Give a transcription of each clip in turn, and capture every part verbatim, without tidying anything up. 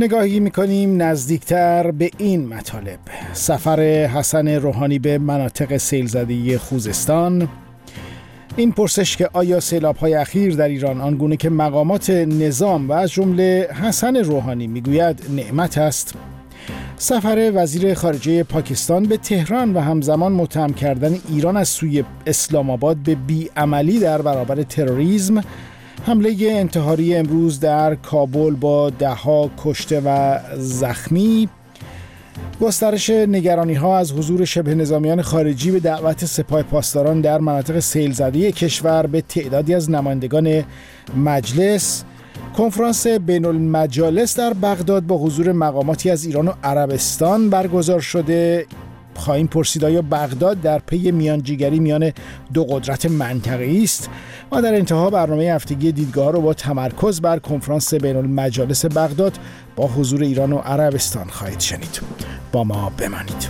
نگاهی میکنیم نزدیکتر به این مطالب: سفر حسن روحانی به مناطق سیل‌زده خوزستان، این پرسش که آیا سیلاب‌های اخیر در ایران آنگونه که مقامات نظام و از جمله حسن روحانی میگوید نعمت است، سفر وزیر خارجه پاکستان به تهران و همزمان متهم کردن ایران از سوی اسلام آباد به بیعملی در برابر تروریسم، حمله انتحاری امروز در کابل با ده‌ها کشته و زخمی، گسترش نگرانی‌ها از حضور شبه نظامیان خارجی به دعوت سپاه پاسداران در مناطق سیل‌زده کشور به تعدادی از نمایندگان مجلس، کنفرانس بین المجالس در بغداد با حضور مقاماتی از ایران و عربستان برگزار شده. خواهیم پرسید آیا بغداد در پی میانجیگری میان دو قدرت منطقه‌ای است؟ و در انتها برنامه هفتگی دیدگاه رو با تمرکز بر کنفرانس بین المجالس بغداد با حضور ایران و عربستان خواهید شنید. با ما بمانید.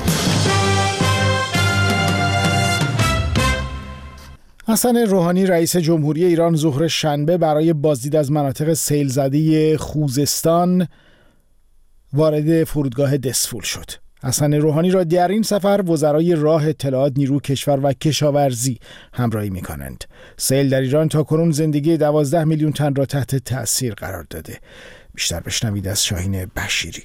حسن روحانی رئیس جمهوری ایران ظهر شنبه برای بازدید از مناطق سیل‌زده خوزستان وارد فرودگاه دسفول شد. حسن روحانی را در این سفر وزرای راه، اطلاعات، نیرو کشور و کشاورزی همراهی می کنند. سیل در ایران تا کنون زندگی دوازده میلیون تن را تحت تأثیر قرار داده. بیشتر بشنوید از شاهین بشیری.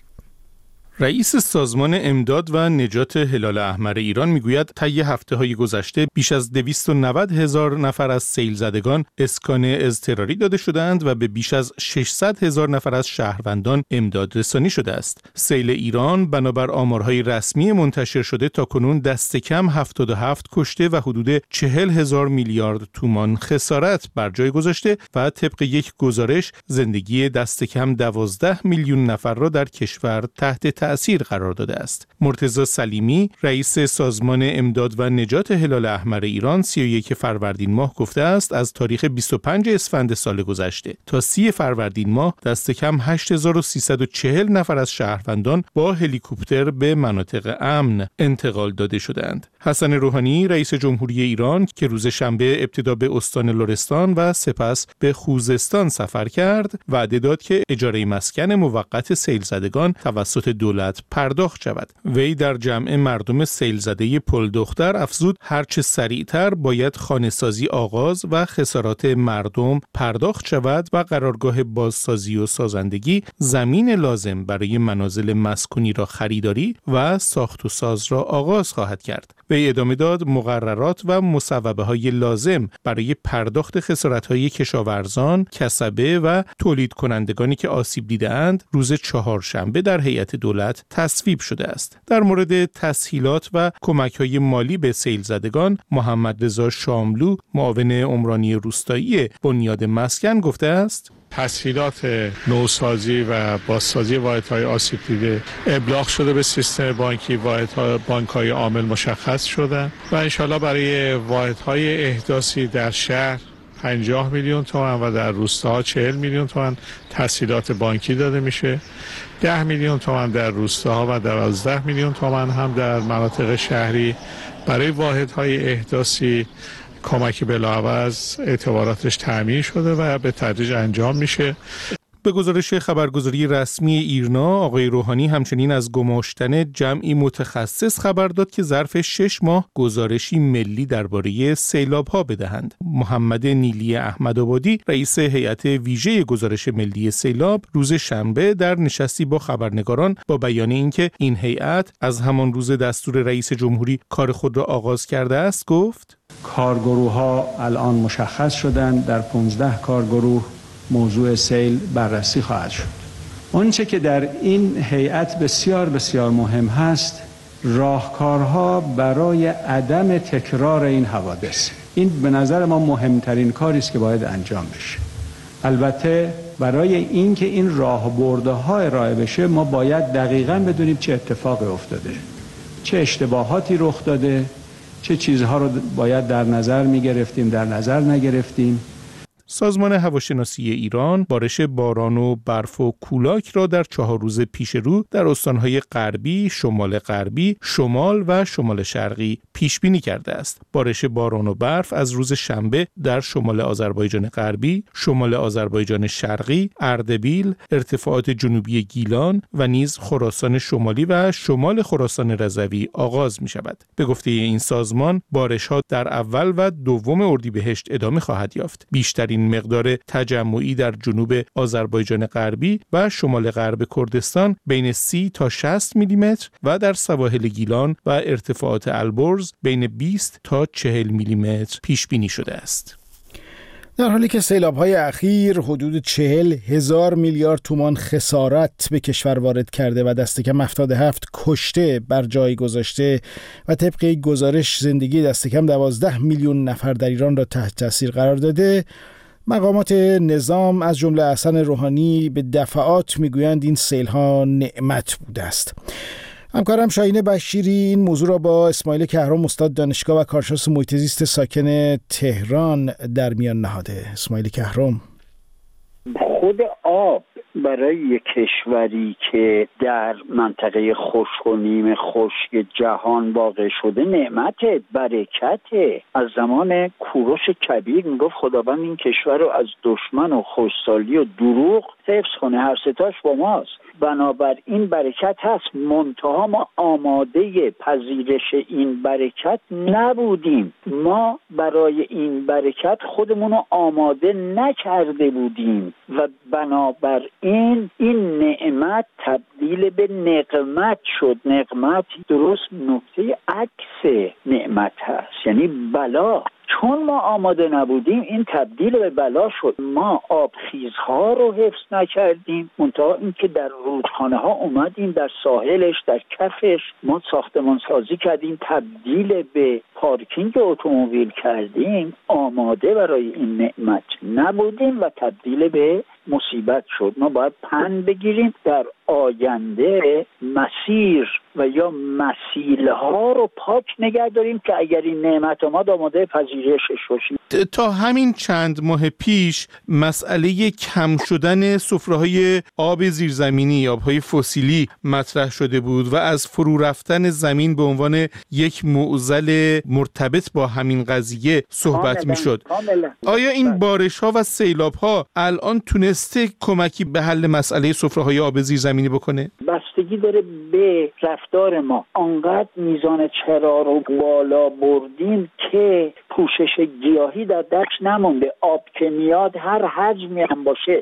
رئیس سازمان امداد و نجات هلال احمر ایران میگوید طی هفته‌های گذشته بیش از دویست و نود هزار نفر از سیل زدگان اسکان اضطراری داده شدند و به بیش از ششصد هزار نفر از شهروندان امداد رسانی شده است. سیل ایران بنابر آمارهای رسمی منتشر شده تاکنون دست کم هفتاد و هفت کشته و حدود چهل هزار میلیارد تومان خسارت بر جای گذاشته و طبق یک گزارش زندگی دست کم دوازده میلیون نفر را در کشور تحت تأثیر قرار داده است. مرتضی سلیمی رئیس سازمان امداد و نجات هلال احمر ایران سی و یک فروردین ماه گفته است از تاریخ بیست و پنج اسفند سال گذشته تا سی فروردین ماه دست کم هشت هزار و سیصد و چهل نفر از شهروندان با هلیکوپتر به مناطق امن انتقال داده شدند. حسن روحانی رئیس جمهوری ایران که روز شنبه ابتدا به استان لرستان و سپس به خوزستان سفر کرد، وعده داد که اجاره مسکن موقت سیل زدگان توسط دولت پرداخت شود. وی در جمع مردم سیل زده پل دختر افزود هرچه سریعتر باید خانه‌سازی آغاز و خسارات مردم پرداخت شود و قرارگاه بازسازی و سازندگی زمین لازم برای منازل مسکونی را خریداری و ساخت و ساز را آغاز خواهد کرد. وی ادامه داد مقررات و مصوبه‌های لازم برای پرداخت خسارت‌های کشاورزان، کسبه و تولید کنندگانی که آسیب دیده‌اند روز چهارشنبه در هیئت دولت تصویب شده است. در مورد تسهیلات و کمک‌های مالی به سیل زدگان، محمد رضا شاملو معاون عمرانی روستایی بنیاد مسکن گفته است: تسهیلات نوسازی و بازسازی واحدهای آسیب دیده ابلاغ شده به سیستم بانکی، واحدهای بانک‌های عامل مشخص شدن و انشالله برای واحدهای احداثی در شهر پنجاه میلیون تومان و در روستاها چهل میلیون تومان تسهیلات بانکی داده میشه. ده میلیون تومان در روستاها و دوازده میلیون تومان هم در مناطق شهری برای واحدهای احداثی کمک بلاعوض اعتباراتش تعمین شده و به تدریج انجام میشه. به گزارش خبرگزاری رسمی ایرنا، آقای روحانی همچنین از گماشتن جمعی متخصص خبر داد که ظرف شش ماه گزارشی ملی درباره سیلاب‌ها بدهند. محمد نیلی احمدآبادی رئیس هیئت ویژه گزارش ملی سیلاب روز شنبه در نشستی با خبرنگاران با بیان اینکه این هیئت از همان روز دستور رئیس جمهوری کار خود را آغاز کرده است گفت: کارگروه‌ها الان مشخص شدند، در پانزده کارگروه موضوع سیل بررسی خواهد شد. آنچه که در این هیئت بسیار بسیار مهم هست راهکارها برای عدم تکرار این حوادث. این به نظر ما مهمترین کاری است که باید انجام بشه. البته برای اینکه این راهبردها ارائه بشه ما باید دقیقاً بدونیم چه اتفاقی افتاده، چه اشتباهاتی رخ داده، چه چیزها رو باید در نظر می گرفتیم در نظر نگرفتیم. سازمان هواشناسی ایران بارش باران و برف و کولاک را در چهار روز پیش رو در استانهای غربی، شمال غربی، شمال و شمال شرقی پیش بینی کرده است. بارش باران و برف از روز شنبه در شمال آذربایجان غربی، شمال آذربایجان شرقی، اردبیل، ارتفاعات جنوبی گیلان و نیز خراسان شمالی و شمال خراسان رضوی آغاز می شود. به گفته این سازمان بارش‌ها در اول و دوم اردیبهشت ادامه خواهد یافت. بیشترین مقدار تجمعی در جنوب آذربایجان غربی و شمال غرب کردستان بین سی تا شصت میلیمتر و در سواحل گیلان و ارتفاعات البرز بین بیست تا چهل میلیمتر پیش بینی شده است. در حالی که سیلاب‌های اخیر حدود چهل هزار میلیارد تومان خسارت به کشور وارد کرده و دست کم هفتاد و هفت کشته بر جای گذاشته و طبق یک گزارش زندگی دست کم دوازده میلیون نفر در ایران را تحت تاثیر قرار داده، مقامات نظام از جمله حسن روحانی به دفعات میگویند این سیل‌ها نعمت بوده است. همکارم شاهین بشیری این موضوع را با اسماعیل کهرام استاد دانشگاه و کارشناس محیط زیست ساکن تهران در میان نهاده. اسماعیل کهرام: خود آب برای یک کشوری که در منطقه خشک و نیمه خشک جهان واقع شده نعمت، برکته. از زمان کوروش کبیر میگفت خداوند این کشور رو از دشمن و خشکسالی و دروغ حفظ کنه، هر ستاش با ماست. بنابراین برکت هست، منتها ما آماده پذیرش این برکت نبودیم. ما برای این برکت خودمون رو آماده نکرده بودیم و بنابراین این نعمت تبدیل به نقمت شد. نقمت درست نکته عکس نعمت هست، یعنی بلا. چون ما آماده نبودیم این تبدیل به بلا شد. ما آبخیزها رو حفظ نکردیم، منتها این که در رودخانه ها اومدیم، در ساحلش، در کفش ما ساختمان سازی کردیم، تبدیل به پارکینگ اتومبیل کردیم. آماده برای این نعمت نبودیم و تبدیل به مصیبت شد. ما باید پند بگیریم در آینده، مسیر و یا مسیلها رو پاک نگه داریم که اگر این نعمت اومد آماده پذیرشش باشیم. تا همین چند ماه پیش مسئله کم شدن سفره‌های آب زیرزمینی، آب‌های فسیلی مطرح شده بود و از فرو رفتن زمین به عنوان یک معضل مرتبط با همین قضیه صحبت می‌شد. آیا این بارش‌ها و سیلاب‌ها الان تونسته کمکی به حل مسئله سفره‌های آب زیرزمینی بکنه؟ بستگی داره به رفتار ما. آنقدر میزان چرا رو بالا بردیم که پوشش گیاهی در دشت نمونده. آب که میاد هر حجمی هم باشه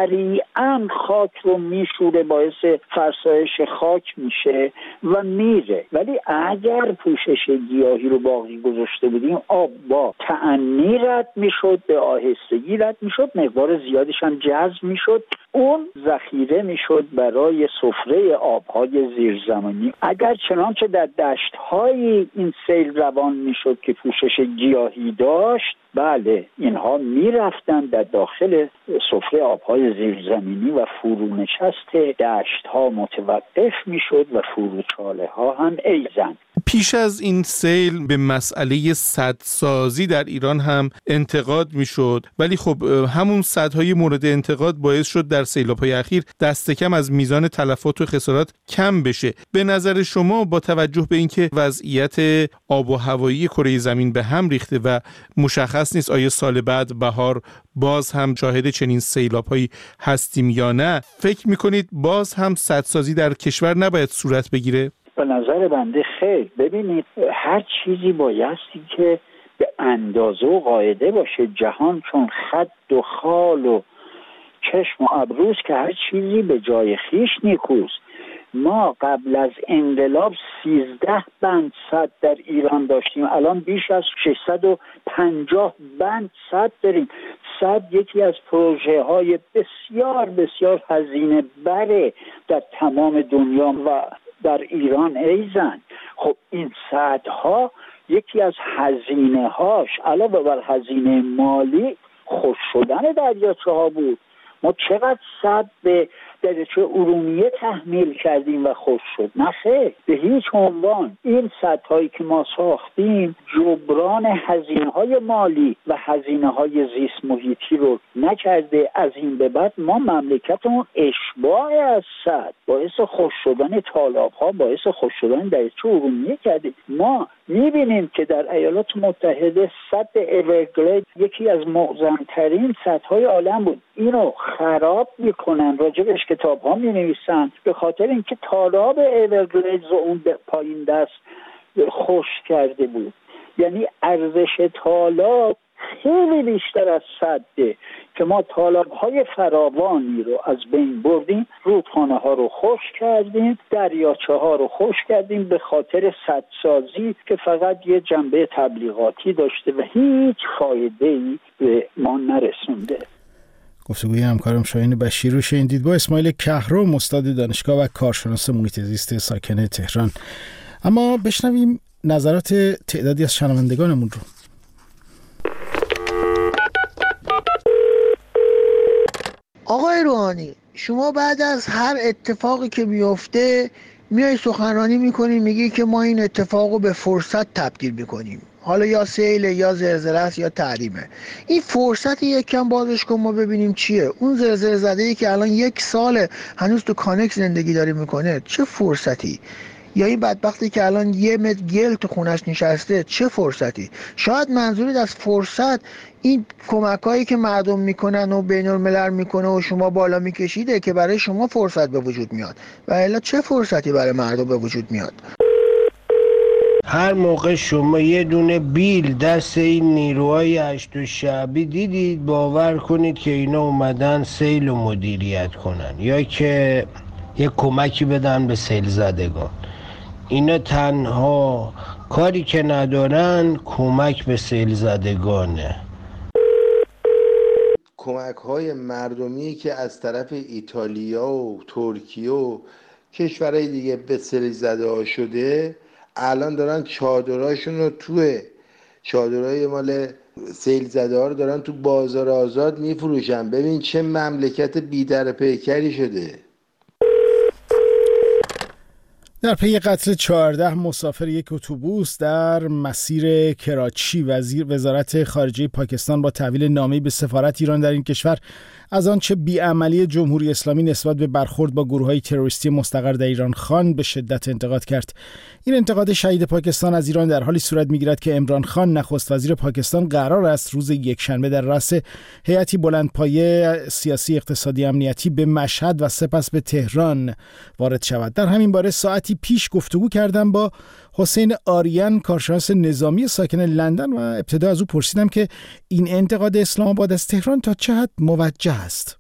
سریعا خاک رو میشوره، باعث فرسایش خاک میشه و میره. ولی اگر پوشش گیاهی رو باقی گذاشته بودیم آب با تأنی رد میشد، به آهستگی رد میشد، مقدار زیادش هم جذب میشد، اون ذخیره میشد برای سفره آبهای زیرزمینی. اگر چنانچه در دشت‌های این سیل روان میشد که پوشش گیاهی داشت، بله اینها میرفتن در داخل سفره آبهای زیرزمینی و فرونشست دشت‌ها متوقف میشد و فروچاله ها هم ایزن. پیش از این سیل به مسئله سدسازی در ایران هم انتقاد میشد، ولی خب همون سدهای مورد انتقاد باعث شد در سیلاب‌های اخیر دست کم از میزان تلفات و خسارات کم بشه. به نظر شما با توجه به اینکه وضعیت آب و هوایی کره زمین به هم ریخته و مشخص نیست آیا سال بعد بهار باز هم شاهد چنین سیلاب‌هایی هستیم یا نه، فکر می‌کنید باز هم سدسازی در کشور نباید صورت بگیره؟ به نظر بنده خیر. ببینید هر چیزی بایستی که به اندازه و قاعده باشه. جهان چون خد و خال و چشم و ابروست که هر چیزی به جای خیش نیکوست. ما قبل از انقلاب سیزده بند سد در ایران داشتیم، الان بیش از ششصد و پنجاه بند سد داریم. سد یکی از پروژه های بسیار بسیار هزینه بره در تمام دنیا و در ایران ایزن. خب این سدها یکی از هزینه هاش علاوه بر هزینه مالی خشک شدن دریاچه ها بود. ما چقدر سد به دریاچه ارومیه تحمیل کردیم و خوش شد؟ نه خیر، به هیچ عنوان. این سدهایی که ما ساختیم جبران هزینه‌های مالی و هزینه‌های زیست محیطی رو نکرده. از این به بعد ما مملکتمون اشباع از سد باعث خوش شدن تالاب‌ها، باعث خوش شدن دریاچه ارومیه کرده. ما می‌بینیم که در ایالات متحده سد اورگلید یکی از معظم‌ترین سدهای عالم بود. اینو خراب میکنن، راجبش کتاب ها می نویسن، به خاطر اینکه تالاب اورگلیدز رو اون پایین دست خوش کرده بود. یعنی ارزش تالاب خیلی بیشتر از سده که ما تالاب های فراوانی رو از بین بردیم، رودخانه ها رو خوش کردیم، دریاچه ها رو خوش کردیم به خاطر سدسازی که فقط یه جنبه تبلیغاتی داشته و هیچ فایده ای به ما نرسونده. گفتگوی همکارم شاهین بشیر رو شنیدید با اسماعیل کهرم، استاد دانشگاه و کارشناس محیط زیست ساکن تهران. اما بشنویم نظرات تعدادی از شنوندگانمون رو. آقای روحانی، شما بعد از هر اتفاقی که میفته میای سخنرانی میکنی، میگی که ما این اتفاق رو به فرصت تبدیل میکنیم، حالا یا سیل یا زلزله است یا تحریمه. این فرصت یکم بازش کن ما ببینیم چیه. اون زلزله زده‌ای که الان یک ساله هنوز تو کانک زندگی داره میکنه چه فرصتی؟ یا این بدبختی که الان یه متر گل تو خونش نشسته چه فرصتی؟ شاید منظورت از فرصت این کمکایی که مردم میکنن و بین الملل میکنه و شما بالا میکشیده که برای شما فرصت به وجود میاد، و الا چه فرصتی برای مردم به وجود میاد؟ هر موقع شما یه دونه بیل دست این نیروهای هشت شعبی دیدید، باور کنید که اینا اومدن سیل و مدیریت کنن یا که یه کمکی بدن به سیل زدگان. اینا تنها کاری که ندارن کمک به سیل زدگانه. کمک های مردمی که از طرف ایتالیا و ترکیه و کشورهای دیگه به سیل زده ها شده، الان دارن چادراشون رو توی چادرهای مال سیل زده ها رو دارن تو بازار آزاد میفروشن. ببین چه مملکت بی‌در پیکری شده. در پی قتل چهارده مسافر یک اتوبوس در مسیر کراچی، وزیر وزارت خارجه پاکستان با تحویل نامه‌ای به سفارت ایران در این کشور از آنچه بیعملی جمهوری اسلامی نسبت به برخورد با گروه‌های تروریستی مستقر در ایران خان به شدت انتقاد کرد. این انتقاد شدید پاکستان از ایران در حالی صورت می‌گیرد که عمران خان نخست وزیر پاکستان قرار است روز یکشنبه در رأس هیئتی بلندپایه سیاسی اقتصادی امنیتی به مشهد و سپس به تهران وارد شود. در همین باره ساعتی پیش گفتگو کردم با حسین آریان، کارشناس نظامی ساکن لندن، و ابتدا از او پرسیدم که این انتقاد اسلام آباد از تهران تا چه حد موجه است.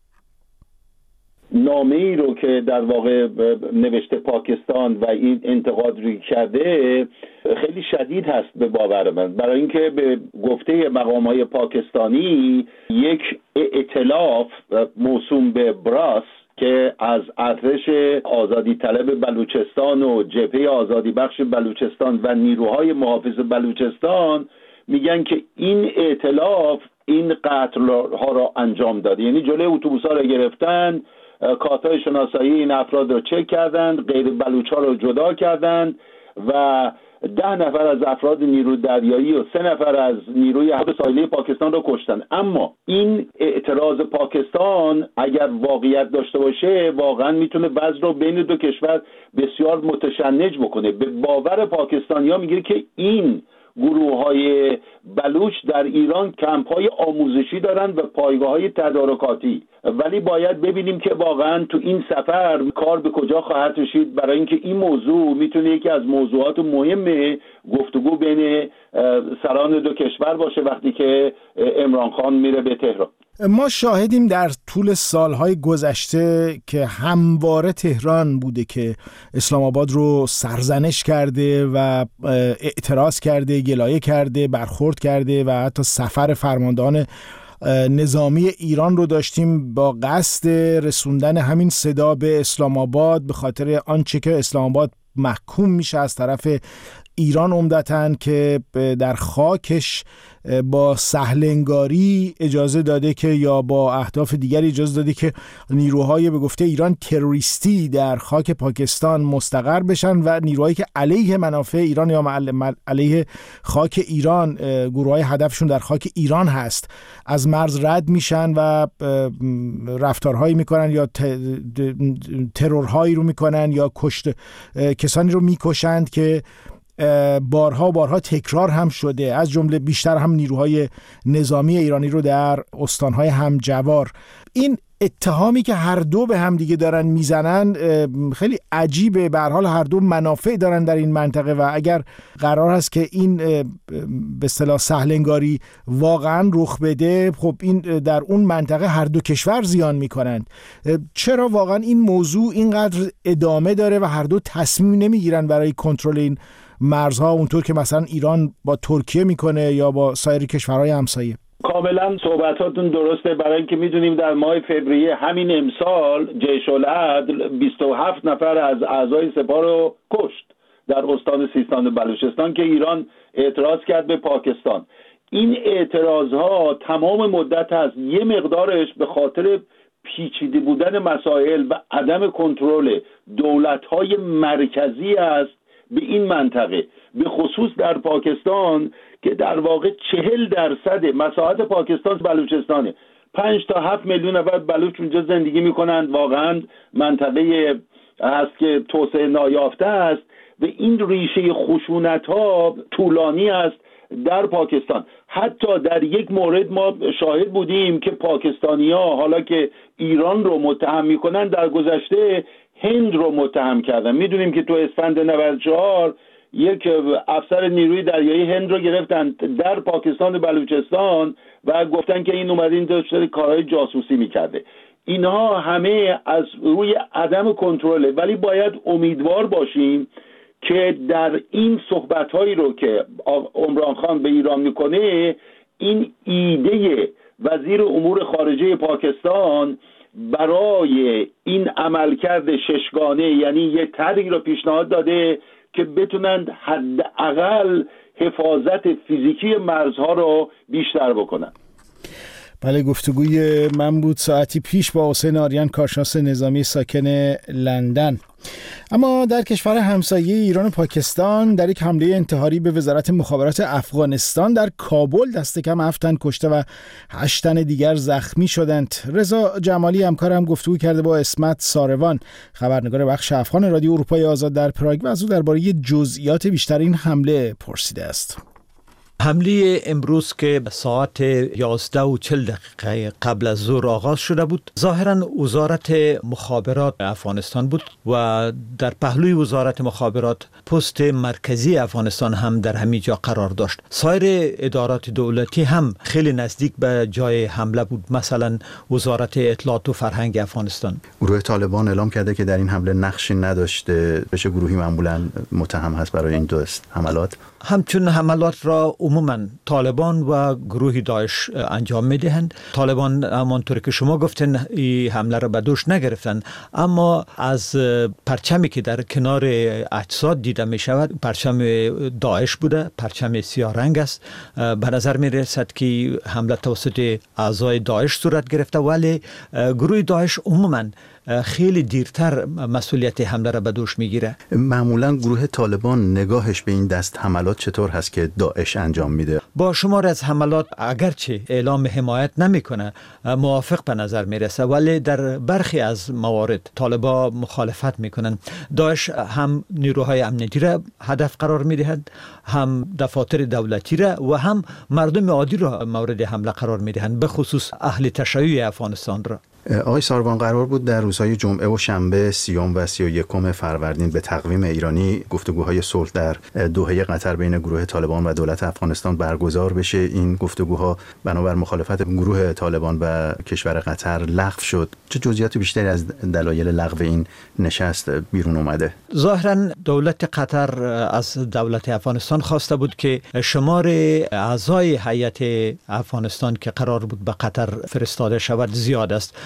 نامه ای رو که در واقع نوشته پاکستان و این انتقاد رو کرده خیلی شدید هست به باور من، برای اینکه به گفته مقامات پاکستانی یک ائتلاف موسوم به براس که از ارتش آزادی طلب بلوچستان و جبهه آزادی بخش بلوچستان و نیروهای محافظ بلوچستان میگن که این ائتلاف این قتل ها را انجام داده. یعنی جلوی اتوبوس‌ها را گرفتن، کارت‌های شناسایی این افراد را چک کردند، غیر بلوچ‌ها را جدا کردند و ده نفر از افراد نیروی دریایی و سه نفر از نیروی حد ساحلی پاکستان را کشتن. اما این اعتراض پاکستان اگر واقعیت داشته باشه واقعا میتونه وضع رو بین دو کشور بسیار متشنج بکنه. به باور پاکستانی‌ها میگه که این گروه‌های بلوچ در ایران کمپ‌های آموزشی دارند و پایگاه‌های تدارکاتی، ولی باید ببینیم که واقعا تو این سفر کار به کجا خواهد رسید، برای اینکه این موضوع میتونه یکی از موضوعات مهم گفتگو بین سران دو کشور باشه وقتی که عمران خان میره به تهران. ما شاهدیم در طول سالهای گذشته که همواره تهران بوده که اسلام آباد رو سرزنش کرده و اعتراض کرده، گلایه کرده، برخورد کرده و حتی سفر فرماندهان نظامی ایران رو داشتیم با قصد رسوندن همین صدا به اسلام آباد به خاطر آنچه که اسلام آباد محکوم میشه از طرف ایران عمدتاً که در خاکش با سهلنگاری اجازه داده که یا با اهداف دیگری اجازه داده که نیروهای به گفته ایران تروریستی در خاک پاکستان مستقر بشن و نیروهایی که علیه منافع ایران یا علیه خاک ایران گروه‌های هدفشون در خاک ایران هست از مرز رد میشن و رفتارهایی میکنن یا ترورهایی رو میکنن یا کشت کسانی رو میکشند که بارها بارها تکرار هم شده، از جمله بیشتر هم نیروهای نظامی ایرانی رو در استانهای همجوار. این اتهامی که هر دو به هم دیگه دارن میزنن خیلی عجیبه. به هر حال هر دو منافع دارن در این منطقه و اگر قرار هست که این به اصطلاح سهلنگاری واقعا رخ بده، خب این در اون منطقه هر دو کشور زیان میکنند. چرا واقعا این موضوع اینقدر ادامه داره و هر دو تصمیم نمیگیرن برای کنترل این مرزها اونطور که مثلا ایران با ترکیه میکنه یا با سایر کشورهای همسایه؟ کاملا صحبتاتون درسته، برای اینکه میدونیم در ماه فوریه همین امسال جیش العدل بیست و هفت نفر از اعضای سپاه رو کشت در استان سیستان و بلوچستان که ایران اعتراض کرد به پاکستان. این اعتراضها تمام مدت هست، یه مقدارش به خاطر پیچیده بودن مسائل و عدم کنترل دولت‌های مرکزی است به این منطقه، به خصوص در پاکستان که در واقع چهل درصد مساحت پاکستان بلوچستانه. پنج تا هفت میلیون نفر بلوچ اونجا زندگی میکنند. واقعا منطقه هست که توسعه نایافته است و این ریشه خشونت ها طولانی است در پاکستان. حتی در یک مورد ما شاهد بودیم که پاکستانی ها حالا که ایران رو متهم میکنن در گذشته هند رو متهم کردن. میدونیم که تو اسفند نود و چهار یک افسر نیروی دریایی هند رو گرفتن در پاکستان بلوچستان و گفتن که این اومده این داشته کارهای جاسوسی میکرده. اینها همه از روی عدم کنترله، ولی باید امیدوار باشیم که در این صحبت‌هایی رو که عمران خان به ایران میکنه، این ایده وزیر امور خارجه پاکستان برای این عملکرد ششگانه، یعنی یه طرحی رو پیشنهاد داده که بتونند حداقل حفاظت فیزیکی مرزها رو بیشتر بکنن. بله، گفتگوی من بود ساعتی پیش با حسین آریان، کارشناس نظامی ساکن لندن. اما در کشور همسایه ایران و پاکستان در یک حمله انتحاری به وزارت مخابرات افغانستان در کابل دست کم هفت تن کشته و هشت تن دیگر زخمی شدند. رضا جمالی همکارم گفتگو کرده با اسمت ساروان، خبرنگار بخش افغان رادیو اروپای آزاد در پراگ و از او درباره جزئیات بیشتر این حمله پرسیده است. حمله امروز که ساعت یازده و چهل دقیقه قبل از ظهر آغاز شده بود، ظاهرا وزارت مخابرات افغانستان بود و در پهلوی وزارت مخابرات پست مرکزی افغانستان هم در همین جا قرار داشت. سایر ادارات دولتی هم خیلی نزدیک به جای حمله بود، مثلا وزارت اطلاعات و فرهنگ افغانستان. گروه طالبان اعلام کرده که در این حمله نقشی نداشته. چه گروهی معمولا متهم هست برای این دو حملات؟ همچون حملات را عموما طالبان و گروه داعش انجام میدهند. طالبان همانطور که شما گفتن این حمله را به دوش نگرفتن، اما از پرچمی که در کنار اجساد دیده می شود پرچم داعش بوده، پرچم سیاه رنگ است. به نظر می رسد که حمله توسط اعضای داعش صورت گرفته، ولی گروه داعش عموما خیلی دیرتر مسئولیت حمله را به دوش میگیره. معمولا گروه طالبان نگاهش به این دست حملات چطور هست که داعش انجام میده؟ با شمار از حملات اگرچه اعلام حمایت نمیکنه، موافق به نظر میرسه، ولی در برخی از موارد طالبان مخالفت میکنن. داعش هم نیروهای امنیتی را هدف قرار میدهند، هم دفاتر دولتی را و هم مردم عادی را مورد حمله قرار میدهند، به خصوص اهل تشیع افغانستان را. آقای ساروان، قرار بود در روزهای جمعه و شنبه سیوم و سی و یکم فروردین به تقویم ایرانی گفتگوهای صلح در دوحه قطر بین گروه طالبان و دولت افغانستان برگزار بشه. این گفتگوها بنابر مخالفت گروه طالبان و کشور قطر لغو شد. چه جزئیات بیشتری از دلایل لغو این نشست بیرون اومده؟ ظاهرا دولت قطر از دولت افغانستان خواسته بود که شمار اعضای هیئت افغانستان که قرار بود به قطر فرستاده شود زیاد است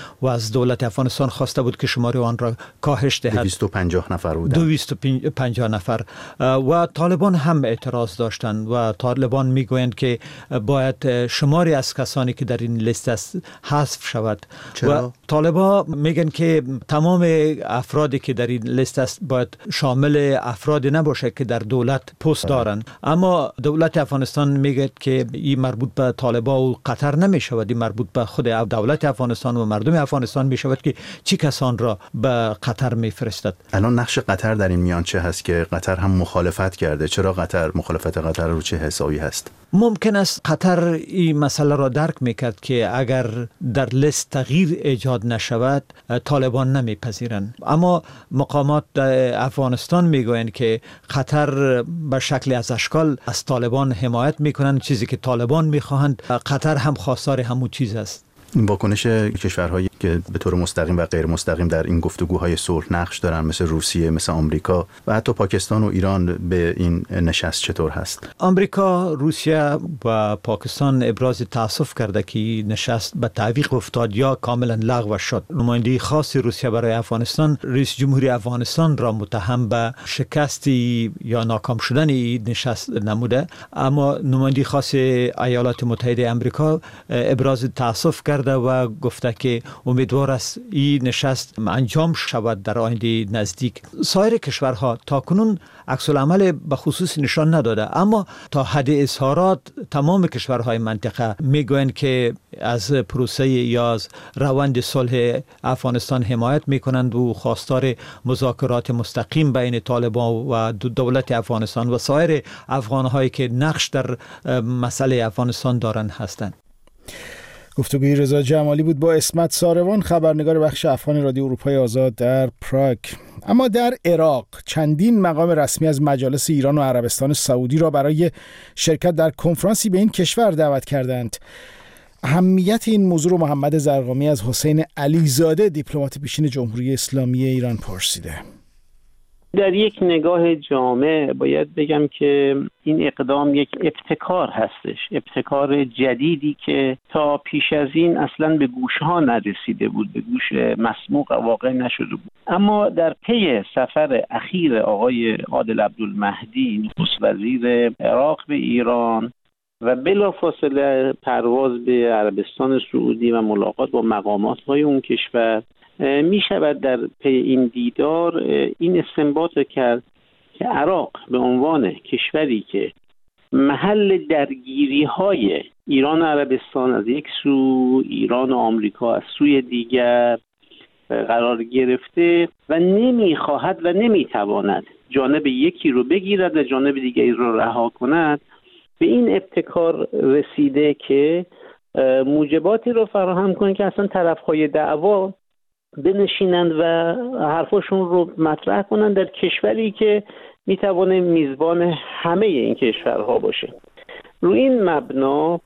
و از دولت افغانستان خواسته بود که شمار آن را کاهش دهد. دویست و پنجاه نفر بودند. دویست و پنجاه نفر و طالبان هم اعتراض داشتند و طالبان میگویند که باید شماری از کسانی که در این لیست است حذف شود. چرا؟ و طالبان میگن که تمام افرادی که در این لیست است باید شامل افرادی نباشه که در دولت پست دارن، اما دولت افغانستان میگه که این مربوط به طالبان و قطر نمیشود، این مربوط به خود دولت افغانستان و مردم افغانستان میشود که چی کسان را به قطر میفرستد. الان نقش قطر در این میان چه هست که قطر هم مخالفت کرده؟ چرا قطر مخالفت قطر رو چه حسابی هست؟ ممکن است قطر این مسئله را درک میکرد که اگر در لیست تغییر ایجاد نشود طالبان نمیپذیرند، اما مقامات افغانستان میگویند که قطر به شکل از اشکال از طالبان حمایت میکنند، چیزی که طالبان میخواهند. قطر هم خواستار همون چیز است. این واکنش کشورهایی که به طور مستقیم و غیر مستقیم در این گفتگوهای صلح نقش دارن مثل روسیه، مثل آمریکا و حتی پاکستان و ایران به این نشست چطور هست؟ آمریکا، روسیه و پاکستان ابراز تأسف کرده که نشست به تعویق افتاد یا کاملا لغو شد. نماینده خاص روسیه برای افغانستان رئیس جمهوری افغانستان را متهم به شکستی یا ناکام شدن این نشست نموده، اما نماینده خاص ایالات متحده آمریکا ابراز تأسف کرد و گفته که امیدوار است این نشست انجام شود در آینده نزدیک. سایر کشورها تا کنون عکس العمل به خصوص نشان نداده، اما تا حد اظهارات تمام کشورهای منطقه میگویند که از پروسه یا از روند صلح افغانستان حمایت میکنند و خواستار مذاکرات مستقیم بین طالبان و دولت افغانستان و سایر افغانهایی که نقش در مسئله افغانستان دارند هستند. گفتگوی رضا جمالی بود با اسمت ساروان، خبرنگار بخش افغان رادیو اروپای آزاد در پراگ. اما در عراق چندین مقام رسمی از مجالس ایران و عربستان سعودی را برای شرکت در کنفرانسی به این کشور دعوت کردند. اهمیت این موضوع رو محمد زرقامی از حسین علیزاده دیپلمات پیشین جمهوری اسلامی ایران پرسیده. در یک نگاه جامع باید بگم که این اقدام یک ابتکار هستش، ابتکار جدیدی که تا پیش از این اصلا به گوشها نرسیده بود، به گوش مسموع واقع نشده بود. اما در پی سفر اخیر آقای عادل عبدالمهدی نخست وزیر عراق به ایران و بلافاصله پرواز به عربستان سعودی و ملاقات با مقامات‌های اون کشور، می شود در پی این دیدار این استنباط کرد که عراق به عنوان کشوری که محل درگیری های ایران و عربستان از یک سو، ایران و آمریکا از سوی دیگر قرار گرفته و نمی خواهد و نمی تواند جانب یکی رو بگیرد و جانب دیگری رو رها کند، به این ابتکار رسیده که موجباتی رو فراهم کنه که اصلا طرفهای دعوا بنشینند و حرفاشون رو مطرح کنند در کشوری که میتوانه میزبان همه این کشورها باشه. روی این مبنا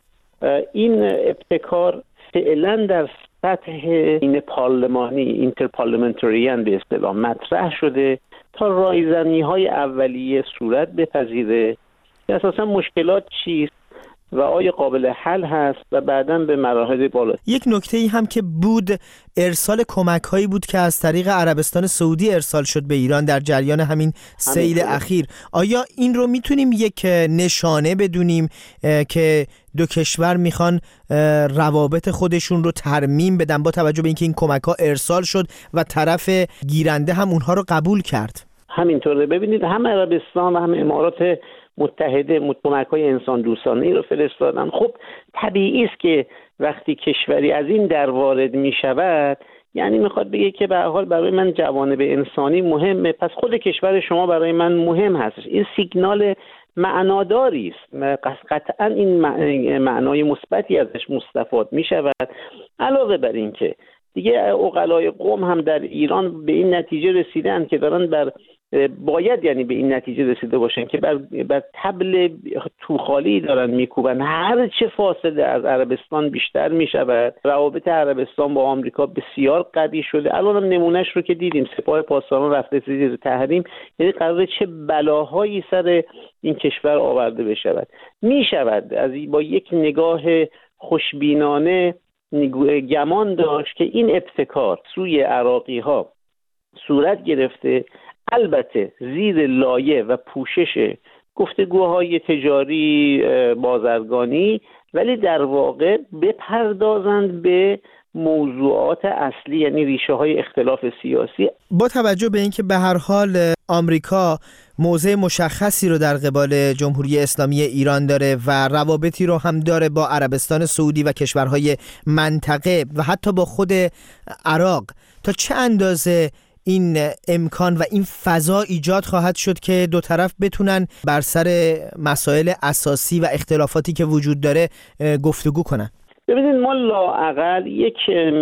این ابتکار فعلا در سطح این پارلمانی اینترپارلمنتریان به اصطلاح مطرح شده تا رایزنی های اولیه صورت بپذیره که اساسا مشکلات چیست و آیا قابل حل هست و بعداً به مراحل بالا. یک نکته ای هم که بود ارسال کمک هایی بود که از طریق عربستان سعودی ارسال شد به ایران در جریان همین سیل همین اخیر. آیا این رو میتونیم یک نشانه بدونیم که دو کشور میخوان روابط خودشون رو ترمیم بدن با توجه به اینکه این کمک ها ارسال شد و طرف گیرنده هم اونها رو قبول کرد؟ همینطوره. ببینید هم عربستان و هم امارات متحده کمک‌های انسان دوستانه رو فرستادن. خب طبیعی است که وقتی کشوری از این در وارد می شود، یعنی میخواد بگه که به هر حال برای من جوانب انسانی مهمه، پس خود کشور شما برای من مهم هست. این سیگنال معناداری است، قطعا این معنای مثبتی ازش مستفاد می شود. علاوه بر این که دیگه عقلای قوم هم در ایران به این نتیجه رسیدن که دارن بر باید یعنی به این نتیجه رسیده باشن که بر, بر طبل توخالی دارن میکوبن. هر چه فاصله از عربستان بیشتر میشود. روابط عربستان با آمریکا بسیار قوی شده. الان هم نمونهش رو که دیدیم، سپاه پاسداران رفته زیر تحریم، یعنی قراره چه بلاهایی سر این کشور آورده بشود. میشود از با یک نگاه خوشبینانه گمان داشت که این ابتکار سوی عراقی ها صورت گرفته، البته زیر لایه و پوشش گفتگوهای تجاری بازرگانی، ولی در واقع بپردازند به موضوعات اصلی، یعنی ریشه های اختلاف سیاسی. با توجه به اینکه به هر حال آمریکا موضع مشخصی رو در قبال جمهوری اسلامی ایران داره و روابطی رو هم داره با عربستان سعودی و کشورهای منطقه و حتی با خود عراق، تا چه اندازه این امکان و این فضا ایجاد خواهد شد که دو طرف بتونن بر سر مسائل اساسی و اختلافاتی که وجود داره گفتگو کنن؟ ببینید، ما لااقل یک